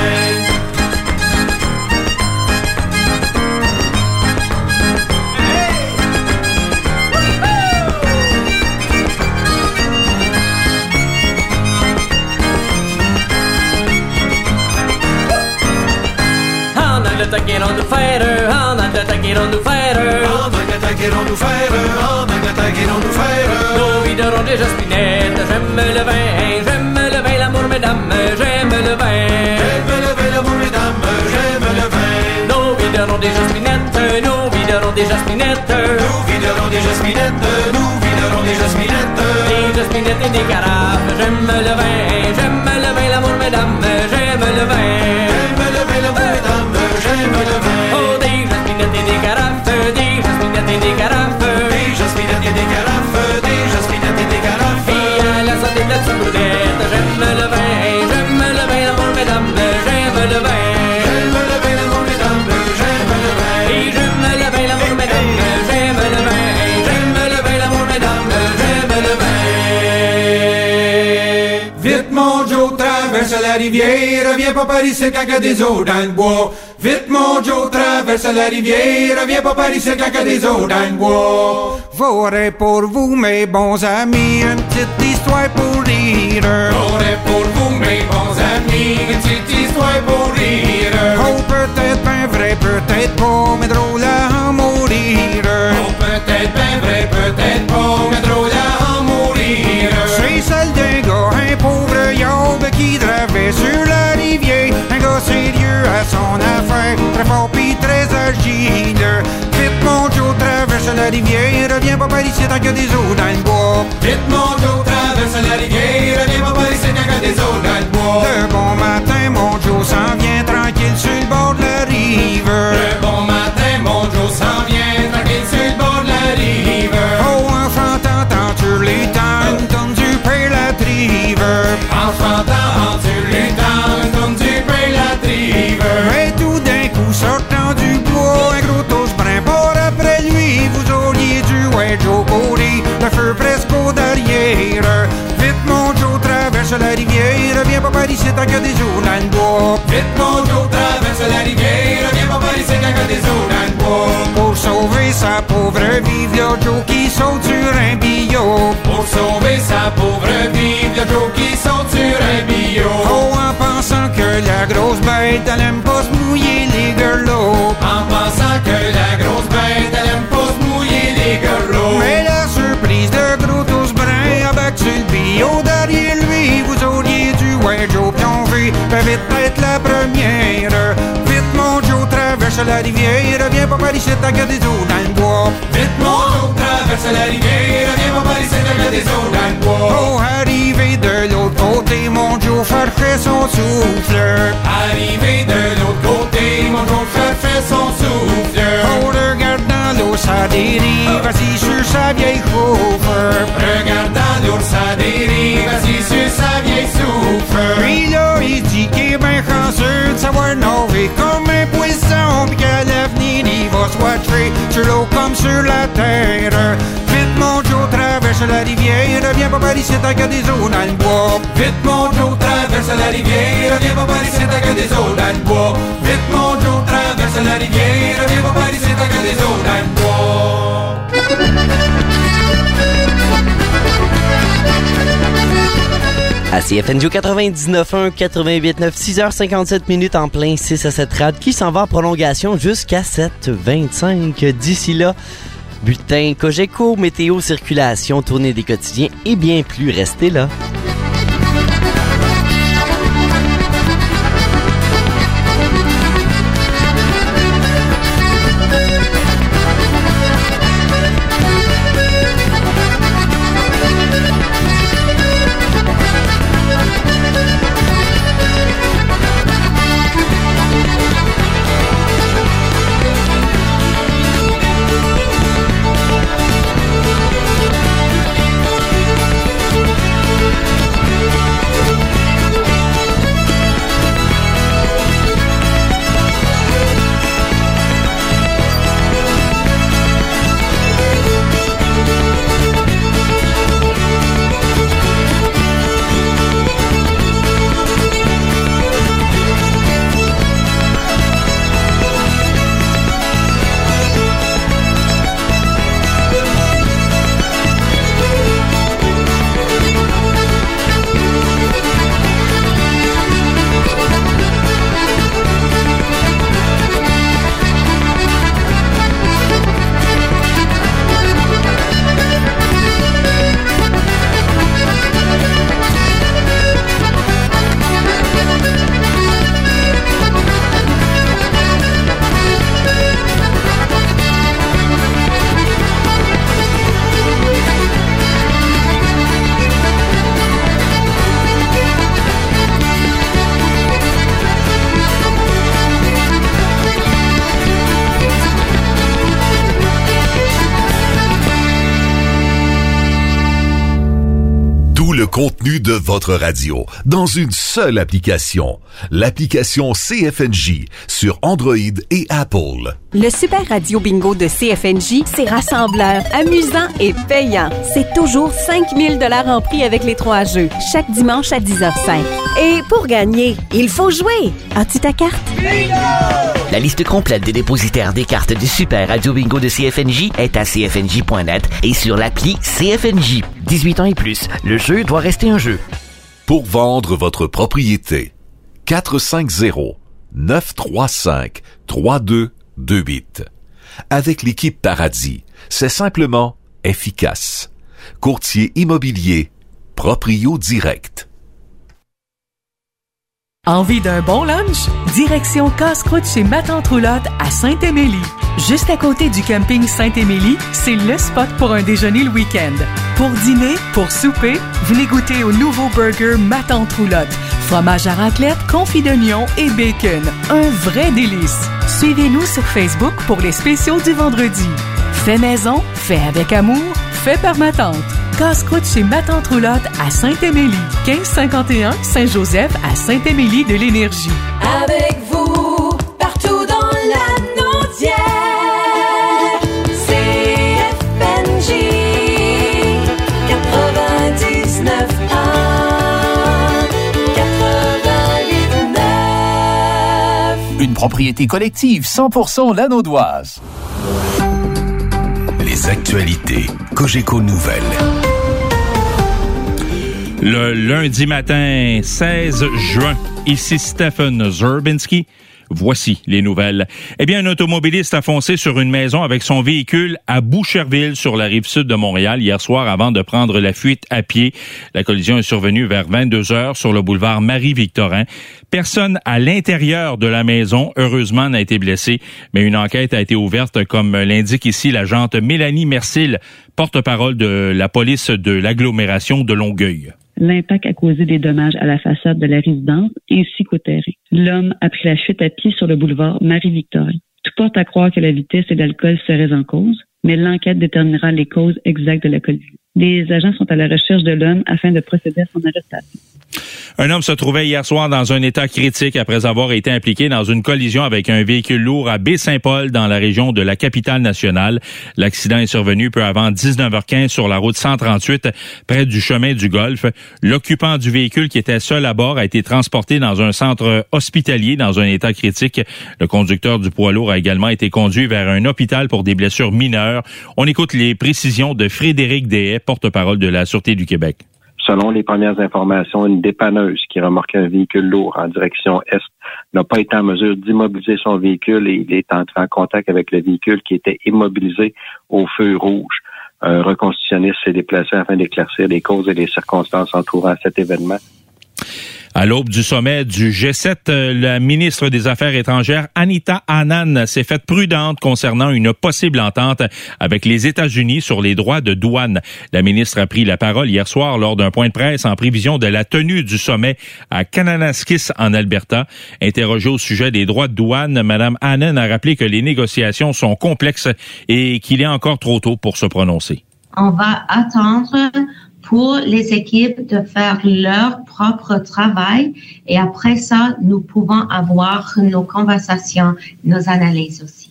En Angleterre qu'ils vont nous faire. En Angleterre qu'ils vont nous faire. En Angleterre qu'ils vont nous faire. En Angleterre qu'ils vont nous faire. Nos vies de déjà spinettes. J'aime le vin, j'aime le vin, l'amour, mesdames. J'aime le vin. J'aime le vin, l'amour, mesdames. J'aime le vin. Nos vies de déjà spinettes. Nos vies de déjà spinettes. Nos vies de déjà spinettes. Nos vies de déjà spinettes. Des spinettes et des carafes. J'aime le vin, j'aime le vin, l'amour, mesdames. J'aime le vin. J'aime le vin, l'amour, mesdames. J'aime le vin. Oh, des jaspinettes et des carafes. Des jaspinettes et des carafes. Des jaspinettes et des carafes. Des jaspinettes et des carafes. Et à la santé de la petite brunette. J'aime le vin, j'aime le vin, l'amour, mesdames. J'aime le vin. J'aime le vin, l'amour, mesdames. J'aime le vin. Et j'aime le vin, l'amour, mesdames. J'aime le vin. J'aime le vin, l'amour, mesdames. J'aime le vin. Vite mon Joe, traverse la rivière. Viens pas par ici quand y a des eaux dans le bois. Vite mon Joe, traverse la rivière. Viens pas par ici quand y a des eaux dans le bois. J'aurai pour vous mes bons amis une petite histoire pour rire. J'aurai pour vous mes bons amis une petite histoire pour rire. Oh, peut-être ben vrai, peut-être pas, mais drôle à en mourir. Oh, peut-être ben vrai, peut-être pas, mais drôle à en mourir. C'est celle d'un gars, un pauvre yob qui traverse sur la rivière. Un gars sérieux à son affaire, très fort pis très agile. Vite mon Joe, traverse la rivière. Viens pas par ici tant qu'il y a des eaux dans le bois. Vite mon Joe, traverse la rivière. Viens pas par ici tant qu'il y a des eaux dans le bois. Le bon matin, mon Joe s'en vient tranquille sur le bord de la rive. Le bon matin, mon Joe s'en vient tranquille sur le bord de la rive. Oh, en chantant, tant sur les temps, comme du pain la trive. En chantant, sur les temps, comme du pain la trive. Mais tout d'un coup, sortant du bois, un gros tos brun part après lui. Vous auriez dû ouais Joe courir, le feu presque au derrière. Vite mon Joe, traverse la rivière. Viens pas par ici tant qu'il y a des eaux dans le bois. Vite mon Joe, traverse la rivière. Viens pas par ici tant qu'il y a des eaux dans le bois. Pour sauver sa pauvre vie, v'là Joe qui saute sur un billot. Pour sauver sa pauvre vie, v'là Joe qui saute sur un billot. Oh, en pensant que la grosse bête, elle aime pas se mouiller les gueulots. En pensant que la grosse bête, elle aime pas se mouiller les gueulots. Mais la surprise de gros tous brun a battu le billot derrière lui. Vous auriez dû ouais Joe plonger, peut vite être la première. Vite mon Joe, traverse la rivière. Viens pas par ici tant qu'il y a des eaux dans le bois. Vite mon Joe, traverse la rivière. Viens pas par ici tant qu'il y a des eaux dans le bois. Oh, arrivé de l'autre côté, mon Joe cherchait son souffle. Arrivé de l'autre côté, mon Joe cherchait son souffle. Oh, regardant l'eau, ça à dérive, assis sur sa vieille chauffeur. Regardant l'ours à dérive, assis sur sa vieille souffle. Puis là, il dit qu'il est bien chanceux de savoir nager comme un poisson, puis qu'à l'avenir, il va se watcher sur l'eau comme sur la terre. Vite, mon Joe, traverse la rivière, viens pas par ici, t'as que des eaux dans le bois. Vite, mon Joe, traverse la rivière, viens pas par ici, t'as que des eaux dans le bois. Vite, mon Joe, traverse la rivière, viens pas par ici, t'as que des eaux dans le bois. À C F N J quatre-vingt-dix-neuf un, quatre-vingt-huit neuf, six heures cinquante-sept minutes en plein six à sept rad qui s'en va en prolongation jusqu'à sept vingt-cinq. D'ici là, bulletin Cogeco, météo, circulation, tournée des quotidiens et bien plus. Restez là. Le contenu de votre radio dans une seule application. L'application C F N J sur Android et Apple. Le Super Radio Bingo de C F N J, c'est rassembleur, amusant et payant. C'est toujours cinq mille dollars en prix avec les trois jeux, chaque dimanche à dix heures cinq. Et pour gagner, il faut jouer. As-tu ta carte? Bingo! La liste complète des dépositaires des cartes du Super Radio Bingo de C F N J est à c f n j point net et sur l'appli C F N J. dix-huit ans et plus, le jeu doit rester un jeu. Pour vendre votre propriété, quatre cinq zéro, neuf trois cinq, trois deux deux huit. Avec l'équipe Paradis, c'est simplement efficace. Courtier immobilier, Proprio Direct. Envie d'un bon lunch? Direction Casse-Croûte chez Ma Tante Roulotte à Saint-Émilie. Juste à côté du camping Saint-Émilie, c'est le spot pour un déjeuner le week-end. Pour dîner, pour souper, venez goûter au nouveau burger Ma Tante Roulotte. Fromage à raclette, confit d'oignon et bacon. Un vrai délice. Suivez-nous sur Facebook pour les spéciaux du vendredi. Fait maison, fait avec amour, fait par ma tante. Casse-croûte chez Ma Tante Roulotte à Saint-Émilie. quinze cinquante et un Saint-Joseph à Saint-Émilie de l'Énergie. Avec vous, partout dans la Naudière, C F N J quatre-vingt-dix-neuf un, quatre-vingt-huit neuf. Une propriété collective cent pour cent lanaudoise. Les actualités Cogeco Nouvelles. Le lundi matin, seize juin, ici Stephen Zerbinski. Voici les nouvelles. Eh bien, un automobiliste a foncé sur une maison avec son véhicule à Boucherville, sur la rive sud de Montréal, hier soir avant de prendre la fuite à pied. La collision est survenue vers vingt-deux heures sur le boulevard Marie-Victorin. Personne à l'intérieur de la maison, heureusement, n'a été blessé, mais une enquête a été ouverte, comme l'indique ici l'agente Mélanie Mercil, porte-parole de la police de l'agglomération de Longueuil. L'impact a causé des dommages à la façade de la résidence ainsi qu'au terrain. L'homme a pris la fuite à pied sur le boulevard Marie-Victorin. Tout porte à croire que la vitesse et l'alcool seraient en cause. mais l'enquête déterminera les causes exactes de la collision. Les agents sont à la recherche de l'homme afin de procéder à son arrestation. Un homme se trouvait hier soir dans un état critique après avoir été impliqué dans une collision avec un véhicule lourd à Baie-Saint-Paul dans la région de la capitale nationale. L'accident est survenu peu avant dix-neuf heures quinze sur la route cent trente-huit près du chemin du Golfe. L'occupant du véhicule qui était seul à bord a été transporté dans un centre hospitalier dans un état critique. Le conducteur du poids lourd a également été conduit vers un hôpital pour des blessures mineures. On écoute les précisions de Frédéric Deshaies, porte-parole de la Sûreté du Québec. Selon les premières informations, une dépanneuse qui remorquait un véhicule lourd en direction est n'a pas été en mesure d'immobiliser son véhicule et il est entré en contact avec le véhicule qui était immobilisé au feu rouge. Un reconstitutionniste s'est déplacé afin d'éclaircir les causes et les circonstances entourant cet événement. À l'aube du sommet du G sept, la ministre des Affaires étrangères, Anita Anand, s'est faite prudente concernant une possible entente avec les États-Unis sur les droits de douane. La ministre a pris la parole hier soir lors d'un point de presse en prévision de la tenue du sommet à Kananaskis, en Alberta. Interrogée au sujet des droits de douane, Mme Anand a rappelé que les négociations sont complexes et qu'il est encore trop tôt pour se prononcer. On va attendre pour les équipes de faire leur propre travail et après ça, nous pouvons avoir nos conversations, nos analyses aussi.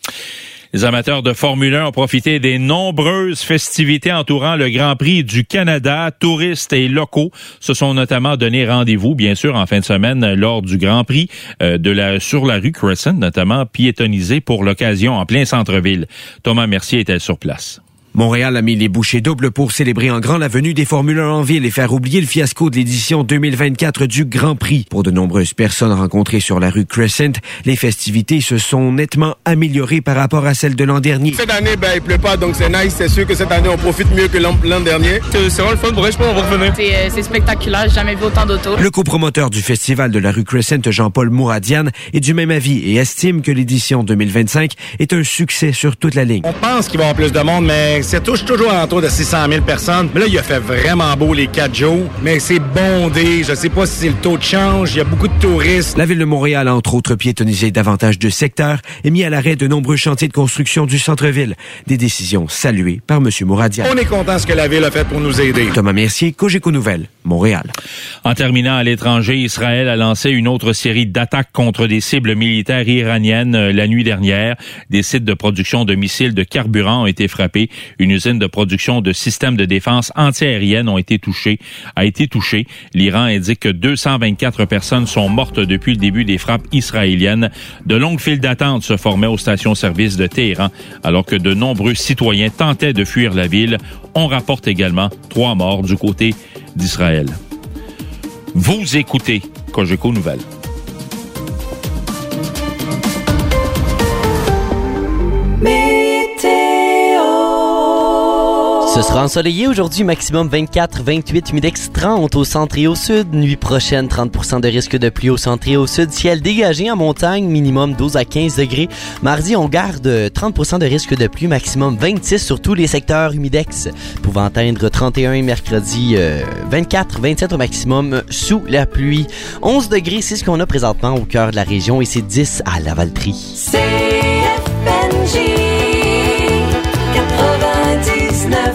Les amateurs de Formule un ont profité des nombreuses festivités entourant le Grand Prix du Canada. Touristes et locaux se sont notamment donné rendez-vous, bien sûr, en fin de semaine lors du Grand Prix euh, de la sur la rue Crescent, notamment piétonnisé pour l'occasion en plein centre-ville. Thomas Mercier était sur place. Montréal a mis les bouchées doubles pour célébrer en grand la venue des Formule un en ville et faire oublier le fiasco de l'édition deux mille vingt-quatre du Grand Prix. Pour de nombreuses personnes rencontrées sur la rue Crescent, les festivités se sont nettement améliorées par rapport à celles de l'an dernier. Cette année, ben, il pleut pas, donc c'est nice. C'est sûr que cette année, on profite mieux que l'an, l'an dernier. C'est, c'est vraiment le fun. Pour vrai, je pense qu'on va revenir. C'est, euh, c'est spectaculaire. J'ai jamais vu autant d'autos. Le copromoteur du festival de la rue Crescent, Jean-Paul Mouradian, est du même avis et estime que l'édition deux mille vingt-cinq est un succès sur toute la ligne. On pense qu'il va y avoir plus de monde, mais c'est touche toujours alentour de six cent mille personnes. Mais là, il a fait vraiment beau les quatre jours. Mais c'est bondé. Je sais pas si c'est le taux de change. Il y a beaucoup de touristes. La Ville de Montréal a entre autres piétonnisé davantage de secteurs et mis à l'arrêt de nombreux chantiers de construction du centre-ville. Des décisions saluées par M. Mouradian. On est content de ce que la Ville a fait pour nous aider. Thomas Mercier, Cogeco Nouvelles, Montréal. En terminant à l'étranger, Israël a lancé une autre série d'attaques contre des cibles militaires iraniennes euh, la nuit dernière. Des sites de production de missiles de carburant ont été frappés. Une usine de production de systèmes de défense antiaérienne ont été touchés, a été touchée. L'Iran indique que deux cent vingt-quatre personnes sont mortes depuis le début des frappes israéliennes. De longues files d'attente se formaient aux stations-service de Téhéran, alors que de nombreux citoyens tentaient de fuir la ville. On rapporte également trois morts du côté d'Israël. Vous écoutez Cogeco Nouvelles. Ce sera ensoleillé aujourd'hui, maximum vingt-quatre, vingt-huit, humidex trente au centre et au sud. Nuit prochaine, trente pour cent de risque de pluie au centre et au sud. Ciel dégagé en montagne, minimum douze à quinze degrés. Mardi, on garde trente pour cent de risque de pluie, maximum vingt-six sur tous les secteurs humidex. Pouvant atteindre trente et un et mercredi, euh, vingt-quatre, vingt-sept au maximum sous la pluie. onze degrés, c'est ce qu'on a présentement au cœur de la région et c'est dix à Lavaltrie. C F N J quatre-vingt-dix-neuf.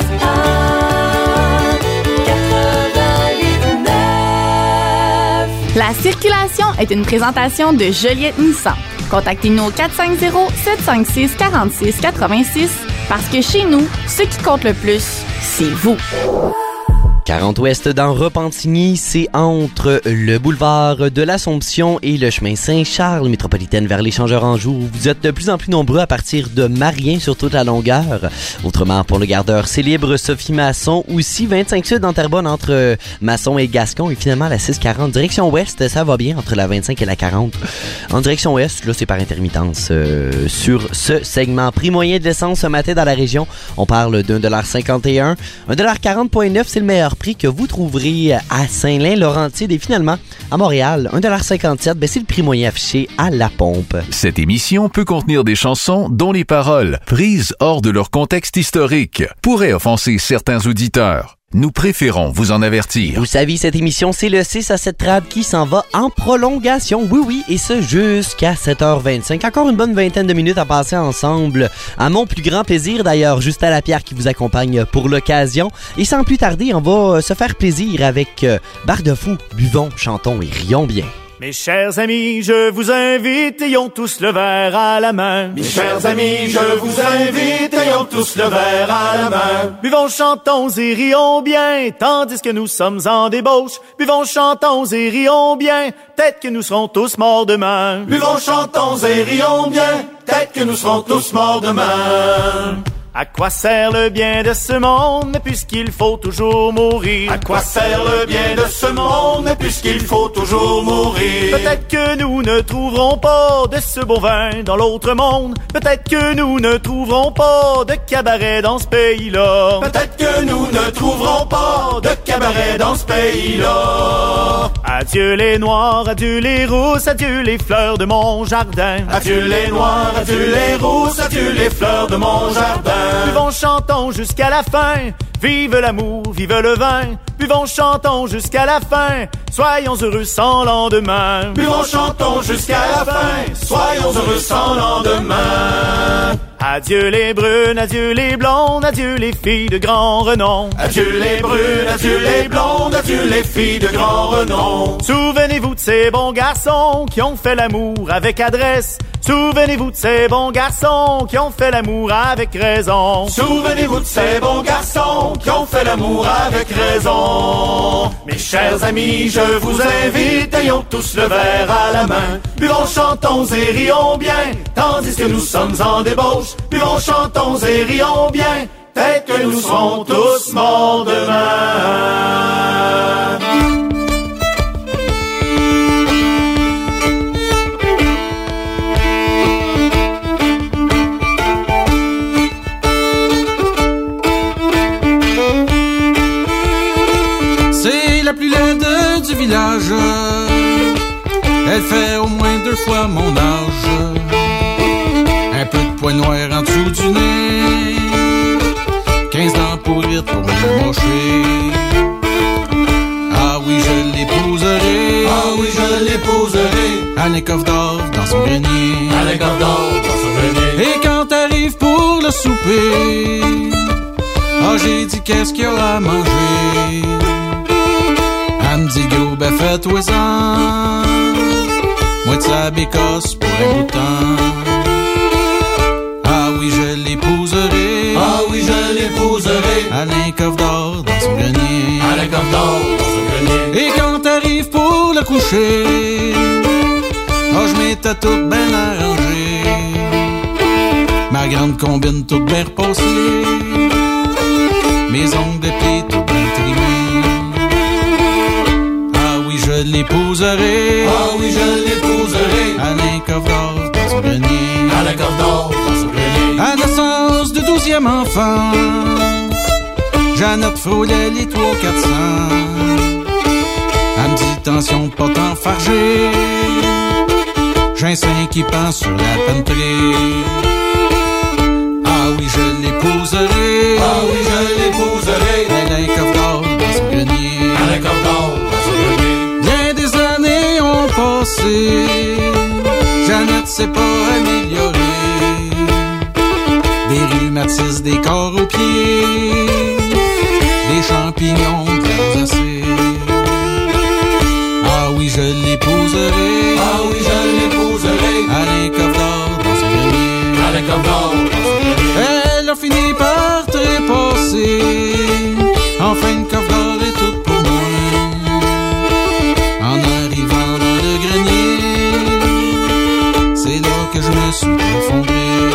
La circulation est une présentation de Joliette Nissan. Contactez-nous au quatre cinq zéro, sept cinq six, quatre six huit six parce que chez nous, ce qui compte le plus, c'est vous. quarante ouest dans Repentigny, c'est entre le boulevard de l'Assomption et le chemin Saint-Charles, métropolitaine vers l'échangeur Anjou. Vous êtes de plus en plus nombreux à partir de Marien sur toute la longueur. Autrement, pour le gardeur, c'est libre Sophie Masson. Aussi, vingt-cinq sud en Terrebonne entre Masson et Gascon. Et finalement, la six quarante, direction ouest, ça va bien entre la vingt-cinq et la quarante. En direction ouest, là, c'est par intermittence euh, sur ce segment. Prix moyen de l'essence ce matin dans la région, on parle d'un dollar cinquante et un. un dollar quarante virgule neuf, c'est le meilleur prix que vous trouverez à Saint-Lin-Laurentide et finalement à Montréal, un dollar cinquante-sept, ben c'est le prix moyen affiché à la pompe. Cette émission peut contenir des chansons dont les paroles, prises hors de leur contexte historique, pourraient offenser certains auditeurs. Nous préférons vous en avertir. Vous savez, cette émission, c'est le six à sept trad qui s'en va en prolongation. Oui, oui, et ce jusqu'à sept heures vingt-cinq. Encore une bonne vingtaine de minutes à passer ensemble. À mon plus grand plaisir, d'ailleurs, Justin Lapierre qui vous accompagne pour l'occasion. Et sans plus tarder, on va se faire plaisir avec euh, Bar de Fou. Buvons, chantons et rions bien. Mes chers amis, je vous invite, ayons tous le verre à la main. Mes chers amis, je vous invite, ayons tous le verre à la main. Buvons, chantons et rions bien, tandis que nous sommes en débauche. Buvons, chantons et rions bien, peut-être que nous serons tous morts demain. Buvons, chantons et rions bien, peut-être que nous serons tous morts demain. À quoi sert le bien de ce monde, puisqu'il faut toujours mourir? À quoi sert le bien de ce monde, puisqu'il faut toujours mourir? Peut-être que nous ne trouverons pas de ce bon vin dans l'autre monde. Peut-être que nous ne trouverons pas de cabaret dans ce pays-là. Peut-être que nous ne trouverons pas de cabaret dans ce pays-là. Adieu les noirs, adieu les rousses, adieu les fleurs de mon jardin. Adieu les noirs, adieu les rousses, adieu les fleurs de mon jardin. Buvons, chantons jusqu'à la fin. Vive l'amour, vive le vin. Buvons, chantons jusqu'à la fin. Soyons heureux sans lendemain. Buvons, chantons jusqu'à la fin. Soyons heureux sans lendemain. Adieu les brunes, adieu les blondes, adieu les filles de grand renom. Adieu les brunes, adieu les blondes, adieu les filles de grand renom. Souvenez-vous de ces bons garçons qui ont fait l'amour avec adresse. Souvenez-vous de ces bons garçons qui ont fait l'amour avec raison. Souvenez-vous de ces bons garçons qui ont fait l'amour avec raison. Mes chers amis, je vous invite, ayons tous le verre à la main. Buvons, chantons et rions bien, tandis que nous sommes en débauche. Buvons, chantons et rions bien, peut-être que nous serons tous morts demain. C'est la plus laide du village. Elle fait au moins deux fois mon âge. Un peu de poils noirs en dessous du nez. Quinze ans pour rire pour me mocher. Ah oui, je l'épouserai. Ah oui, je l'épouserai. À l'écoffe d'or dans son grenier. À l'écoffe d'or dans son grenier. Et quand t'arrives pour le souper, ah j'ai dit qu'est-ce qu'il y a à manger. Elle me dit gros ben fais-toi-en. Moi de sa bécasse pour un bout de temps. Ah oui je l'épouserai. Ah oui je l'épouserai. À l'écoffe d'or dans son grenier. À l'écoffe d'or dans son grenier. Et quand t'arrives pour le coucher, ah je m'étais toute bien arrangée. Ma grande combine toute bien repassée. Mes ongles de pied tout bien trimés. Ah oui je l'épouserai. Ah oui je l'épouserai. À l'écoffe d'or dans son grenier. À l'écoffe d'or dans son grenier. À naissance de douzième enfant, Jeannette frôlait les trois quatre cents. Elle me dit attention pas t'enfarger. J'ai un sein qui pense sur la penterie. Ah oui je l'épouserai. Ah oui je l'épouserai. À l'écoffe d'or dans son grenier. À l'écoffe d'or dans son grenier. Bien des années ont passé, Jeannette s'est pas améliorée. Des rhumatismes, des corps aux pieds, des champignons glacés. Ah oui je l'épouserai. Ah oui je l'épouserai. À l'écoffe d'or dans son grenier. À l'écoffe d'or dans son grenier. Elle a fini par trépasser. Enfin une coffre d'or est toute pour moi. En arrivant dans le grenier, c'est là que je me suis effondré.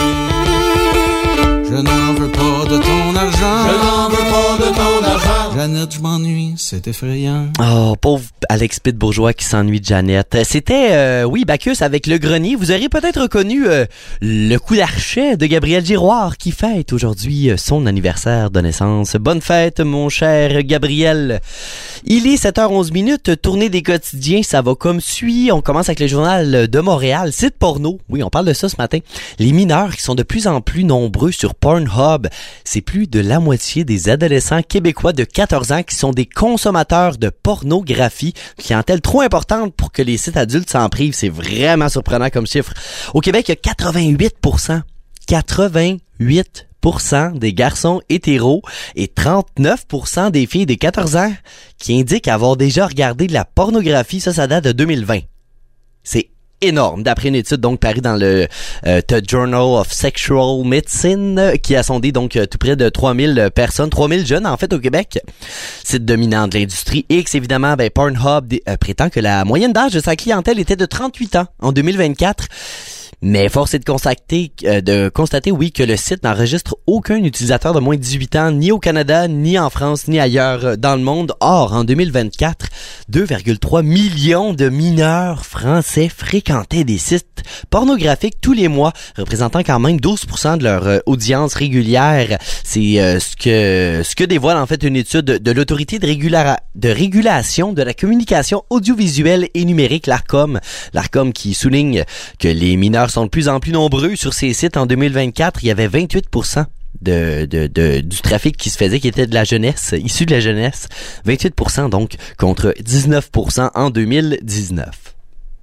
Je n'en veux pas de ton argent. Je n'en veux pas de ton argent. Jeannette, je m'ennuie, c'est effrayant. Oh, pauvre Alex Pitt Bourgeois qui s'ennuie de Jeannette. C'était, euh, oui, Bacchus avec Le Grenier. Vous aurez peut-être reconnu euh, le coup d'archet de Gabriel Giroir qui fête aujourd'hui euh, son anniversaire de naissance. Bonne fête, mon cher Gabriel. Il est sept heures onze minutes, tournée des quotidiens, ça va comme suit. On commence avec le journal de Montréal, site porno. Oui, on parle de ça ce matin. Les mineurs qui sont de plus en plus nombreux sur Pornhub. C'est plus de la moitié des adolescents québécois de quatre quatorze ans qui sont des consommateurs de pornographie. Clientèle trop importante pour que les sites adultes s'en privent. C'est vraiment surprenant comme chiffre. Au Québec, il y a quatre-vingt-huit pour cent. quatre-vingt-huit pour cent des garçons hétéros et trente-neuf pour cent des filles de quatorze ans qui indiquent avoir déjà regardé de la pornographie. Ça, ça date de deux mille vingt. C'est énorme, d'après une étude donc parue dans le euh, The Journal of Sexual Medicine euh, qui a sondé donc euh, tout près de trois mille personnes, trois mille jeunes en fait au Québec. Site dominant de l'industrie X, évidemment, ben Pornhub euh, prétend que la moyenne d'âge de sa clientèle était de trente-huit ans en deux mille vingt-quatre. Mais force est de constater, euh, de constater, oui, que le site n'enregistre aucun utilisateur de moins de dix-huit ans, ni au Canada, ni en France, ni ailleurs dans le monde. Or, en deux mille vingt-quatre, deux virgule trois millions de mineurs français fréquentaient des sites pornographiques tous les mois, représentant quand même douze pour cent de leur euh, audience régulière. C'est euh, ce que ce que dévoile en fait une étude de l'Autorité de, régula- de régulation de la communication audiovisuelle et numérique, l'ARCOM. L'ARCOM qui souligne que les mineurs sont de plus en plus nombreux sur ces sites. En deux mille vingt-quatre, il y avait vingt-huit pour cent de, de, de, du trafic qui se faisait qui était de la jeunesse, issu de la jeunesse. vingt-huit pour cent donc, contre dix-neuf pour cent en deux mille dix-neuf.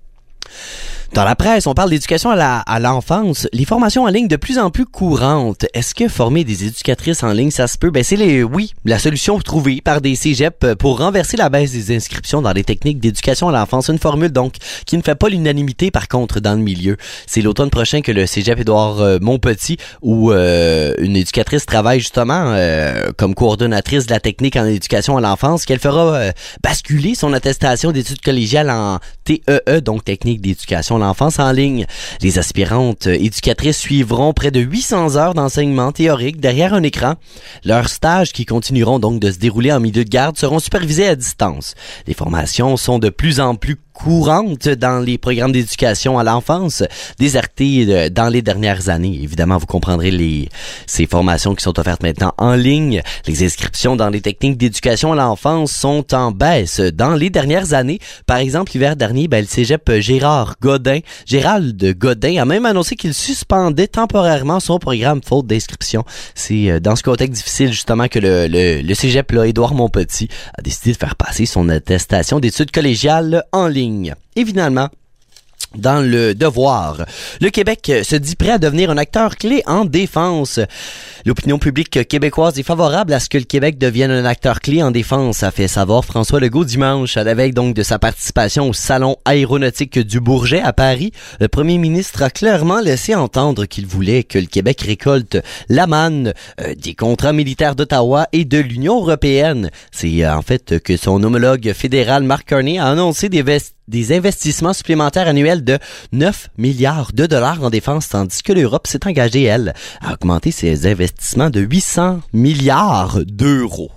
Dans la presse, on parle d'éducation à, la, à l'enfance. Les formations en ligne de plus en plus courantes. Est-ce que former des éducatrices en ligne, ça se peut? Ben, c'est les, oui, la solution trouvée par des cégeps pour renverser la baisse des inscriptions dans les techniques d'éducation à l'enfance. Une formule, donc, qui ne fait pas l'unanimité, par contre, dans le milieu. C'est l'automne prochain que le cégep Édouard euh, Montpetit, où euh, une éducatrice travaille justement euh, comme coordonnatrice de la technique en éducation à l'enfance, qu'elle fera euh, basculer son attestation d'études collégiales en T E E, donc technique d'éducation l'enfance en ligne. Les aspirantes éducatrices suivront près de huit cents heures d'enseignement théorique derrière un écran. Leurs stages, qui continueront donc de se dérouler en milieu de garde, seront supervisés à distance. Les formations sont de plus en plus courantes dans les programmes d'éducation à l'enfance, désertés dans les dernières années. Évidemment, vous comprendrez les ces formations qui sont offertes maintenant en ligne. Les inscriptions dans les techniques d'éducation à l'enfance sont en baisse dans les dernières années. Par exemple, l'hiver dernier, ben, le cégep Gérard Godin, Gérald Godin a même annoncé qu'il suspendait temporairement son programme faute d'inscription. C'est dans ce contexte difficile justement que le, le, le cégep là, Édouard Montpetit a décidé de faire passer son attestation d'études collégiales en ligne. Et finalement, dans le Devoir, le Québec se dit prêt à devenir un acteur clé en défense. L'opinion publique québécoise est favorable à ce que le Québec devienne un acteur clé en défense, a fait savoir François Legault dimanche, à la veille donc de sa participation au Salon aéronautique du Bourget à Paris. Le premier ministre a clairement laissé entendre qu'il voulait que le Québec récolte la manne euh, des contrats militaires d'Ottawa et de l'Union européenne. C'est euh, en fait que son homologue fédéral Mark Carney a annoncé des vestes des investissements supplémentaires annuels de neuf milliards de dollars en défense, tandis que l'Europe s'est engagée, elle, à augmenter ses investissements de huit cents milliards d'euros.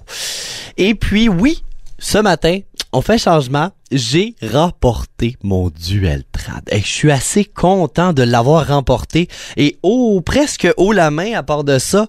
Et puis, oui, ce matin, on fait changement. J'ai remporté mon Duel-Trad. Et je suis assez content de l'avoir remporté. Et oh, presque haut la main, à part de ça,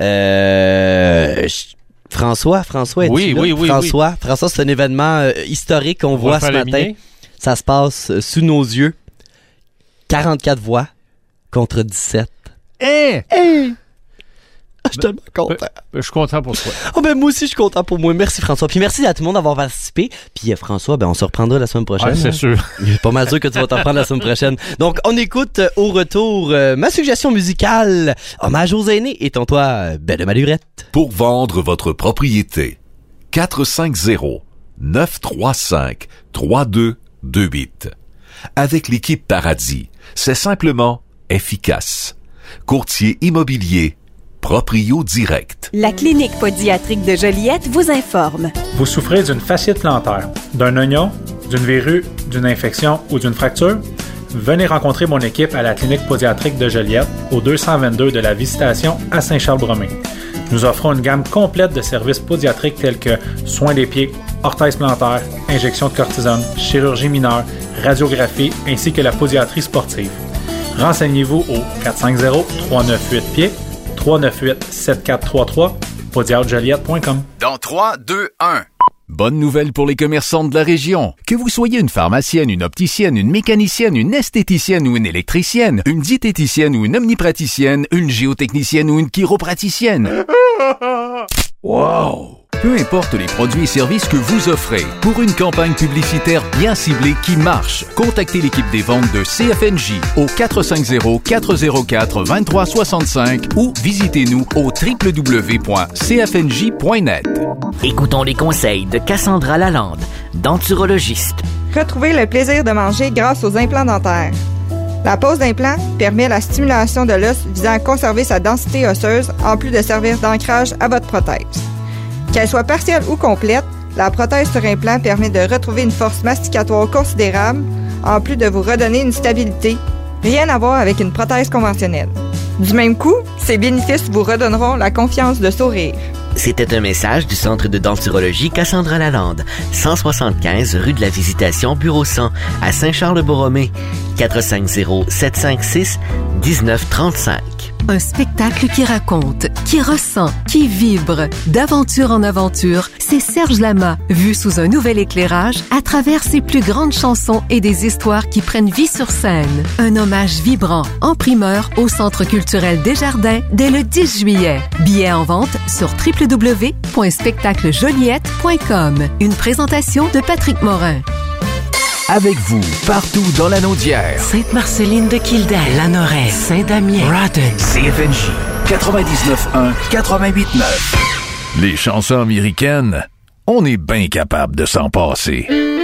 euh... Je... François, François, es-tu oui, là? Oui, oui, François, oui. François, c'est un événement euh, historique qu'on voit ce matin. Ça se passe euh, sous nos yeux. quarante-quatre voix contre dix-sept. Hein? Hein? Ah, je suis tellement content. Ben, ben, je suis content pour toi. Oh ben moi aussi, je suis content pour moi. Merci François. Puis merci à tout le monde d'avoir participé. Puis euh, François, ben on se reprendra la semaine prochaine. Ouais, c'est hein? sûr. Je suis pas mal sûr que tu vas t'en reprendre la semaine prochaine. Donc, on écoute euh, au retour euh, ma suggestion musicale. Hommage aux aînés. Et ton-toi, euh, Belle Malurette. Pour vendre votre propriété, quatre cinq zéro, neuf trois cinq, trois deux deux huit. Avec l'équipe Paradis, c'est simplement efficace. Courtier immobilier, Proprio Direct. La clinique pédiatrique de Joliette vous informe. Vous souffrez d'une fasciite plantaire, d'un oignon, d'une verrue, d'une infection ou d'une fracture? Venez rencontrer mon équipe à la clinique pédiatrique de Joliette, au deux cent vingt-deux de la Visitation à Saint-Charles-Bromé. Nous offrons une gamme complète de services pédiatriques tels que soins des pieds, orthèse plantaire, injection de cortisone, chirurgie mineure, radiographie ainsi que la pédiatrie sportive. Renseignez-vous au quatre cinq zéro, trois neuf huit, P I E, trois neuf huit, sept quatre trois trois, podiatre joliette point com. Dans trois, deux, un. Bonne nouvelle pour les commerçants de la région. Que vous soyez une pharmacienne, une opticienne, une mécanicienne, une esthéticienne ou une électricienne, une diététicienne ou une omnipraticienne, une géotechnicienne ou une chiropraticienne. Wow! peu importe les produits et services que vous offrez. Pour une campagne publicitaire bien ciblée qui marche, contactez l'équipe des ventes de C F N J au quatre cinq zéro, quatre zéro quatre, deux trois six cinq ou visitez-nous au w w w point c f n j point net. Écoutons les conseils de Cassandra Lalande, denturologiste. Retrouvez le plaisir de manger grâce aux implants dentaires. La pose d'implant permet la stimulation de l'os visant à conserver sa densité osseuse en plus de servir d'ancrage à votre prothèse. Qu'elle soit partielle ou complète, la prothèse sur implant permet de retrouver une force masticatoire considérable en plus de vous redonner une stabilité. Rien à voir avec une prothèse conventionnelle. Du même coup, ces bénéfices vous redonneront la confiance de sourire. C'était un message du Centre de denturologie Cassandra Lalande, cent soixante-quinze rue de la Visitation, bureau cent, à Saint-Charles-de-Borromée, quatre cinq zéro, sept cinq six, un neuf trois cinq. Un spectacle qui raconte, qui ressent, qui vibre. D'aventure en aventure, c'est Serge Lama, vu sous un nouvel éclairage à travers ses plus grandes chansons et des histoires qui prennent vie sur scène. Un hommage vibrant, en primeur, au Centre culturel Desjardins dès le dix juillet. Billets en vente sur w w w point spectacle joliette point com. Une présentation de Patrick Morin. Avec vous, partout dans la Naudière. Sainte-Marceline de Kildare, Lanoraie, Saint-Damien, Rodden, C F N J quatre-vingt-dix-neuf un, quatre-vingt-huit neuf. Les chansons américaines, on est bien capable de s'en passer.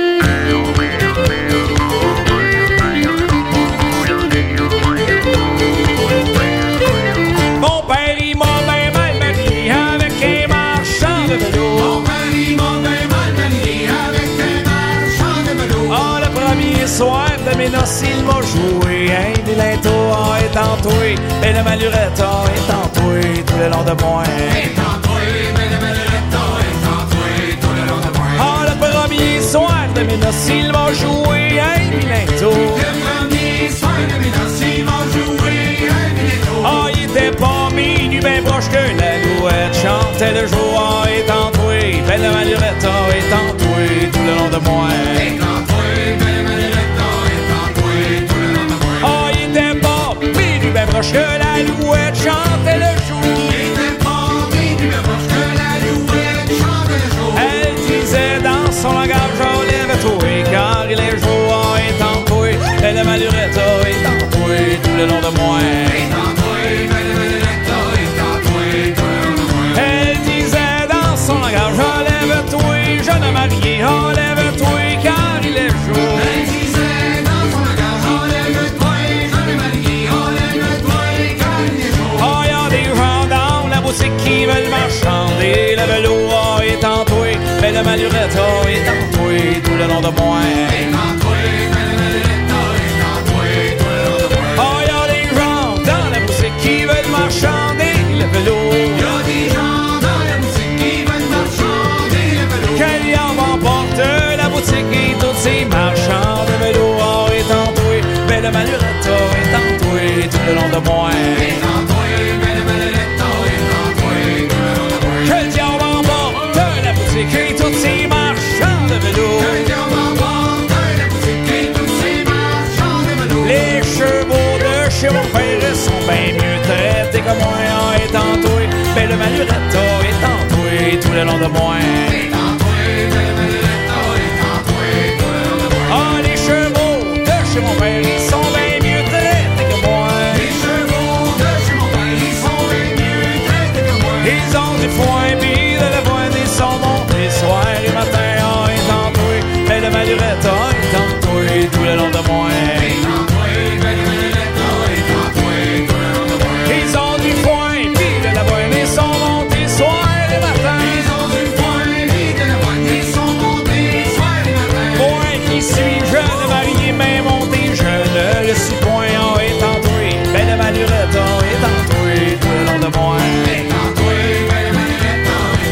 Mon père, il m'a bien mal marié avec un marchand de vélo. Mon père, il m'a bien mal marié avec un marchand de vélo. Ah, le premier soir de mes noces, il m'a joué un vilain tour est entoué, mais le malurette est entoué tout le long de moi. Est entoué, mais le malurette est entoué tout le long de moi. Ah, le premier soir de mes noces, il m'a joué un vilain tour. Le premier soir de mes noces, il m'a joué un vilain tour. Ah, il était pas minuit, ben proche que la louette chantait le jour est entoué, mais le malurette est entoué tout le long de moi. Est entoué, mais le malurette est entoué tout le long de moi. Ah, il était pas minuit, ben proche que la louette chantait le jour. Il était pas minuit, ben proche que la louette chantait le jour. Elle disait dans son langage, oh, lève-toi, car il est jour est entoué, et le malurette est entoué tout le long de moi. Est entoué, mais le malurette est entoué tout le long de moi. Elle disait dans son langage, oh, lève-toi, jeune marié, oh, lève-toi, car il est jour. Elle disait dans son langage, oh, lève-toi, jeune marié, oh, lève-toi, car il est jour. Oh, y a des gens dans la boutique qui veulent marchander, le vélo oh, est entoué, mais le malurette oh, est entoué tout le long de moi. Est entoué, mais le malurette oh, est entoué tout le long de moi. Oh, y a des gens dans la boutique qui veulent marchander, le vélo. Y a des gens dans la boutique qui veulent marchander, le vélo. Qu'elle y en emporte la boutique et toutes ces marchands de vélo oh, est entoué, mais le malurette oh, est entoué tout le long de moi. Est entoué, mais le malurette oh, est entoué tout le long de moi. Que le diable emporte la boutique et toutes ces marchands de vélo. Que le diable emporte la boutique et toutes ces marchands de vélo. Les chevaux de chez mon père sont bien mieux traités que moi oh, est entoué, mais le malurette oh, est entoué tout le long de moi. Est entoué, mais le malurette oh, est entoué tout le long de moi. Ah, les chevaux de chez mon père, ils sont bien mieux traités que moi. Les chevaux de chez mon père, ils sont bien mieux traités que moi. Ils ont du foin, puis de la voine, ils sont montés soir et matin, oh, est entoué, mais le malurette oh, est entoué tout le long de moi. Est entoué, mais le malurette oh, est entoué tout le long de moi. Ils ont du foin, puis de la voine, ils sont montés soir et matin. Ils ont du foin, puis de la voine, ils sont montés soir et matin. Moi qui suis jeune marié, mais monté jeune, le six point oh, est entoué, mais le malurette oh, est entoué tout le long de moi. Est entoué, mais le malurette oh, est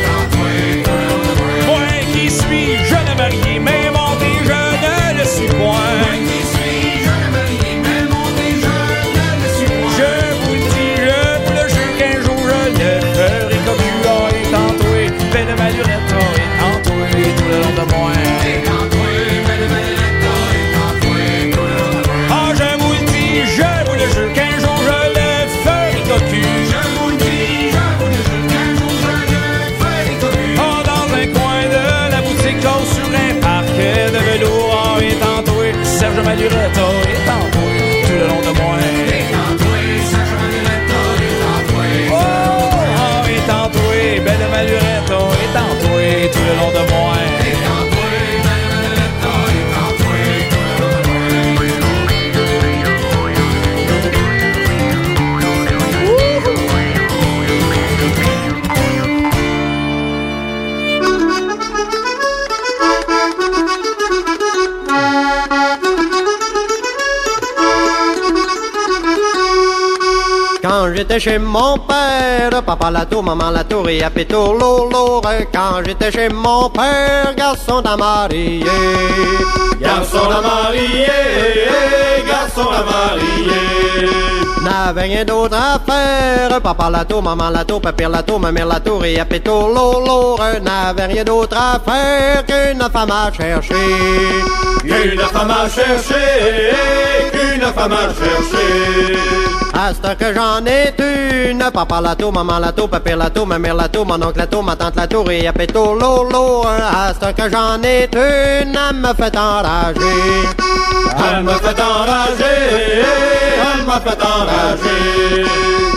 j'étais chez mon père, papa la tour, maman la tour et à pétour lourd. Quand j'étais chez mon père, garçon à marier. Garçon à marier, garçon à marier. N'avait rien d'autre à faire, papa la tour, maman la tour, papa la tour, ma mère la tour et à pétour lourd. N'avait rien d'autre à faire qu'une femme à chercher. Qu'une femme à chercher, qu'une femme à chercher. À ce temps que j'en ai une, papa la tour, maman la tour, papa la tour, ma mère la tour, mon oncle la tour, ma tante la tour et à pétour lourd. À ce temps que j'en ai une, elle me fait enrager. Elle me fait enrager, elle me fait enrager.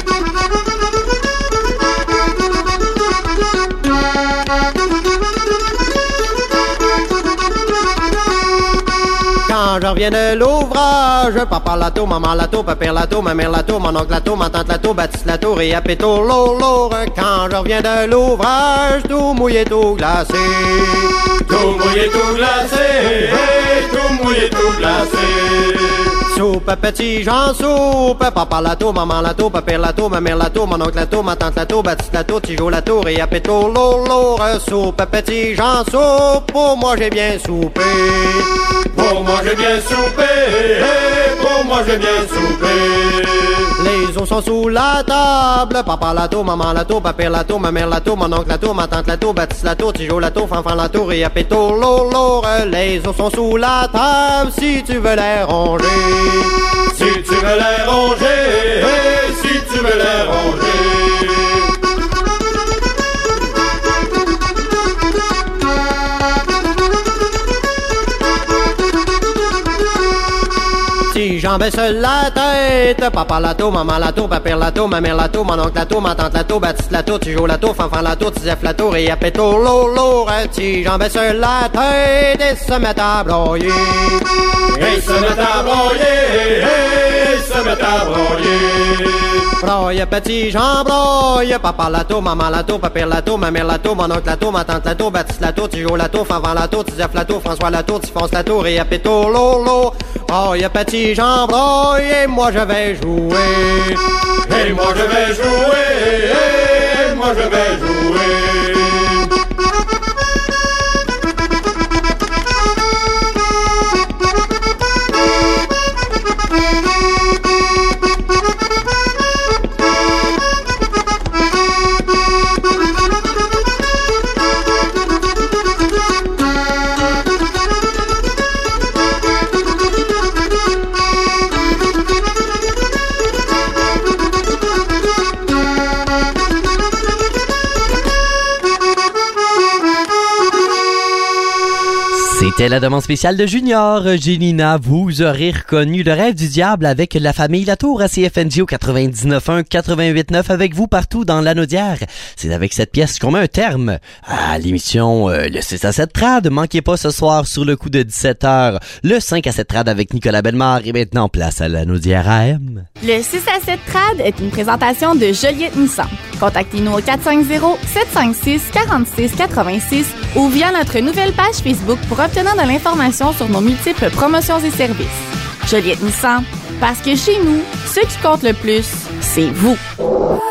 Quand je reviens de l'ouvrage, papa la tour, maman la tour, papa la tour, ma mère la tour, mon oncle la tour, ma tante la tour, Baptiste la tour et à pétour lourd. Quand je reviens de l'ouvrage, tout mouillé, tout glacé. Tout mouillé, tout glacé, hey, tout mouillé, tout glacé. Soupe, petit Jean soupe, papa la tour, maman la tour, papa la tour, ma mère la tour, mon oncle la tour, ma tante la tour, Baptiste la tour, Tijo la tour et à pétour lourd. Soupe, petit Jean soupe, pour moi j'ai bien soupé. Pour moi j'ai bien soupé, hey, pour moi j'ai bien soupé. Les os sont sous la table, papa la tour, maman la tour, papa la tour, ma mère la tour, mon oncle la tour, ma tante la tour, Baptiste la tour, Tijo la tour, Fanfan la tour et à pétour lourd. Les os sont sous la table, si tu veux les ronger. Si tu veux les ronger, hey, si tu veux les ronger. Si j'en baisse la tête, papa la tour, maman la tour, papa la tour, ma mère la tour, mon oncle la tour, ma tante la tour, Baptiste la tour, Tijo la tour, Fanfan la tour, Tisef la tour et à pétour lourd. Si j'en baisse la tête, et se met à broyer. Et se met à broyer, et se met à broyer. Broye, petit Jean broye, papa la tour, maman la tour, papa la tour, ma mère la tour, mon oncle la tour, ma tante la tour, Baptiste la tour, Tijo la tour, Fanfan la tour, Tisef la tour, François la tour, Tifonce la tour et à pétour lourd. Broye, petit Jean broye, et moi je vais jouer. Et moi je vais jouer, et moi je vais jouer. C'était la demande spéciale de Junior. Gélina, vous aurez reconnu Le Rêve du Diable avec la famille Latour à C F N J au quatre-vingt-dix-neuf un, quatre-vingt-huit neuf avec vous partout dans l'Anaudière. C'est avec cette pièce qu'on met un terme à l'émission euh, le six à sept Trad. Manquez pas ce soir sur le coup de dix-sept heures le cinq à sept Trad avec Nicolas Bellemare. Et maintenant, place à l'Anaudière A M. Le six à sept Trad est une présentation de Joliette Nissan. Contactez-nous au quatre cinq zéro, sept cinq six, quatre six huit six ou via notre nouvelle page Facebook pour obtenir de l'information sur nos multiples promotions et services. Joliette Nissan, parce que chez nous, ce qui compte le plus, c'est vous.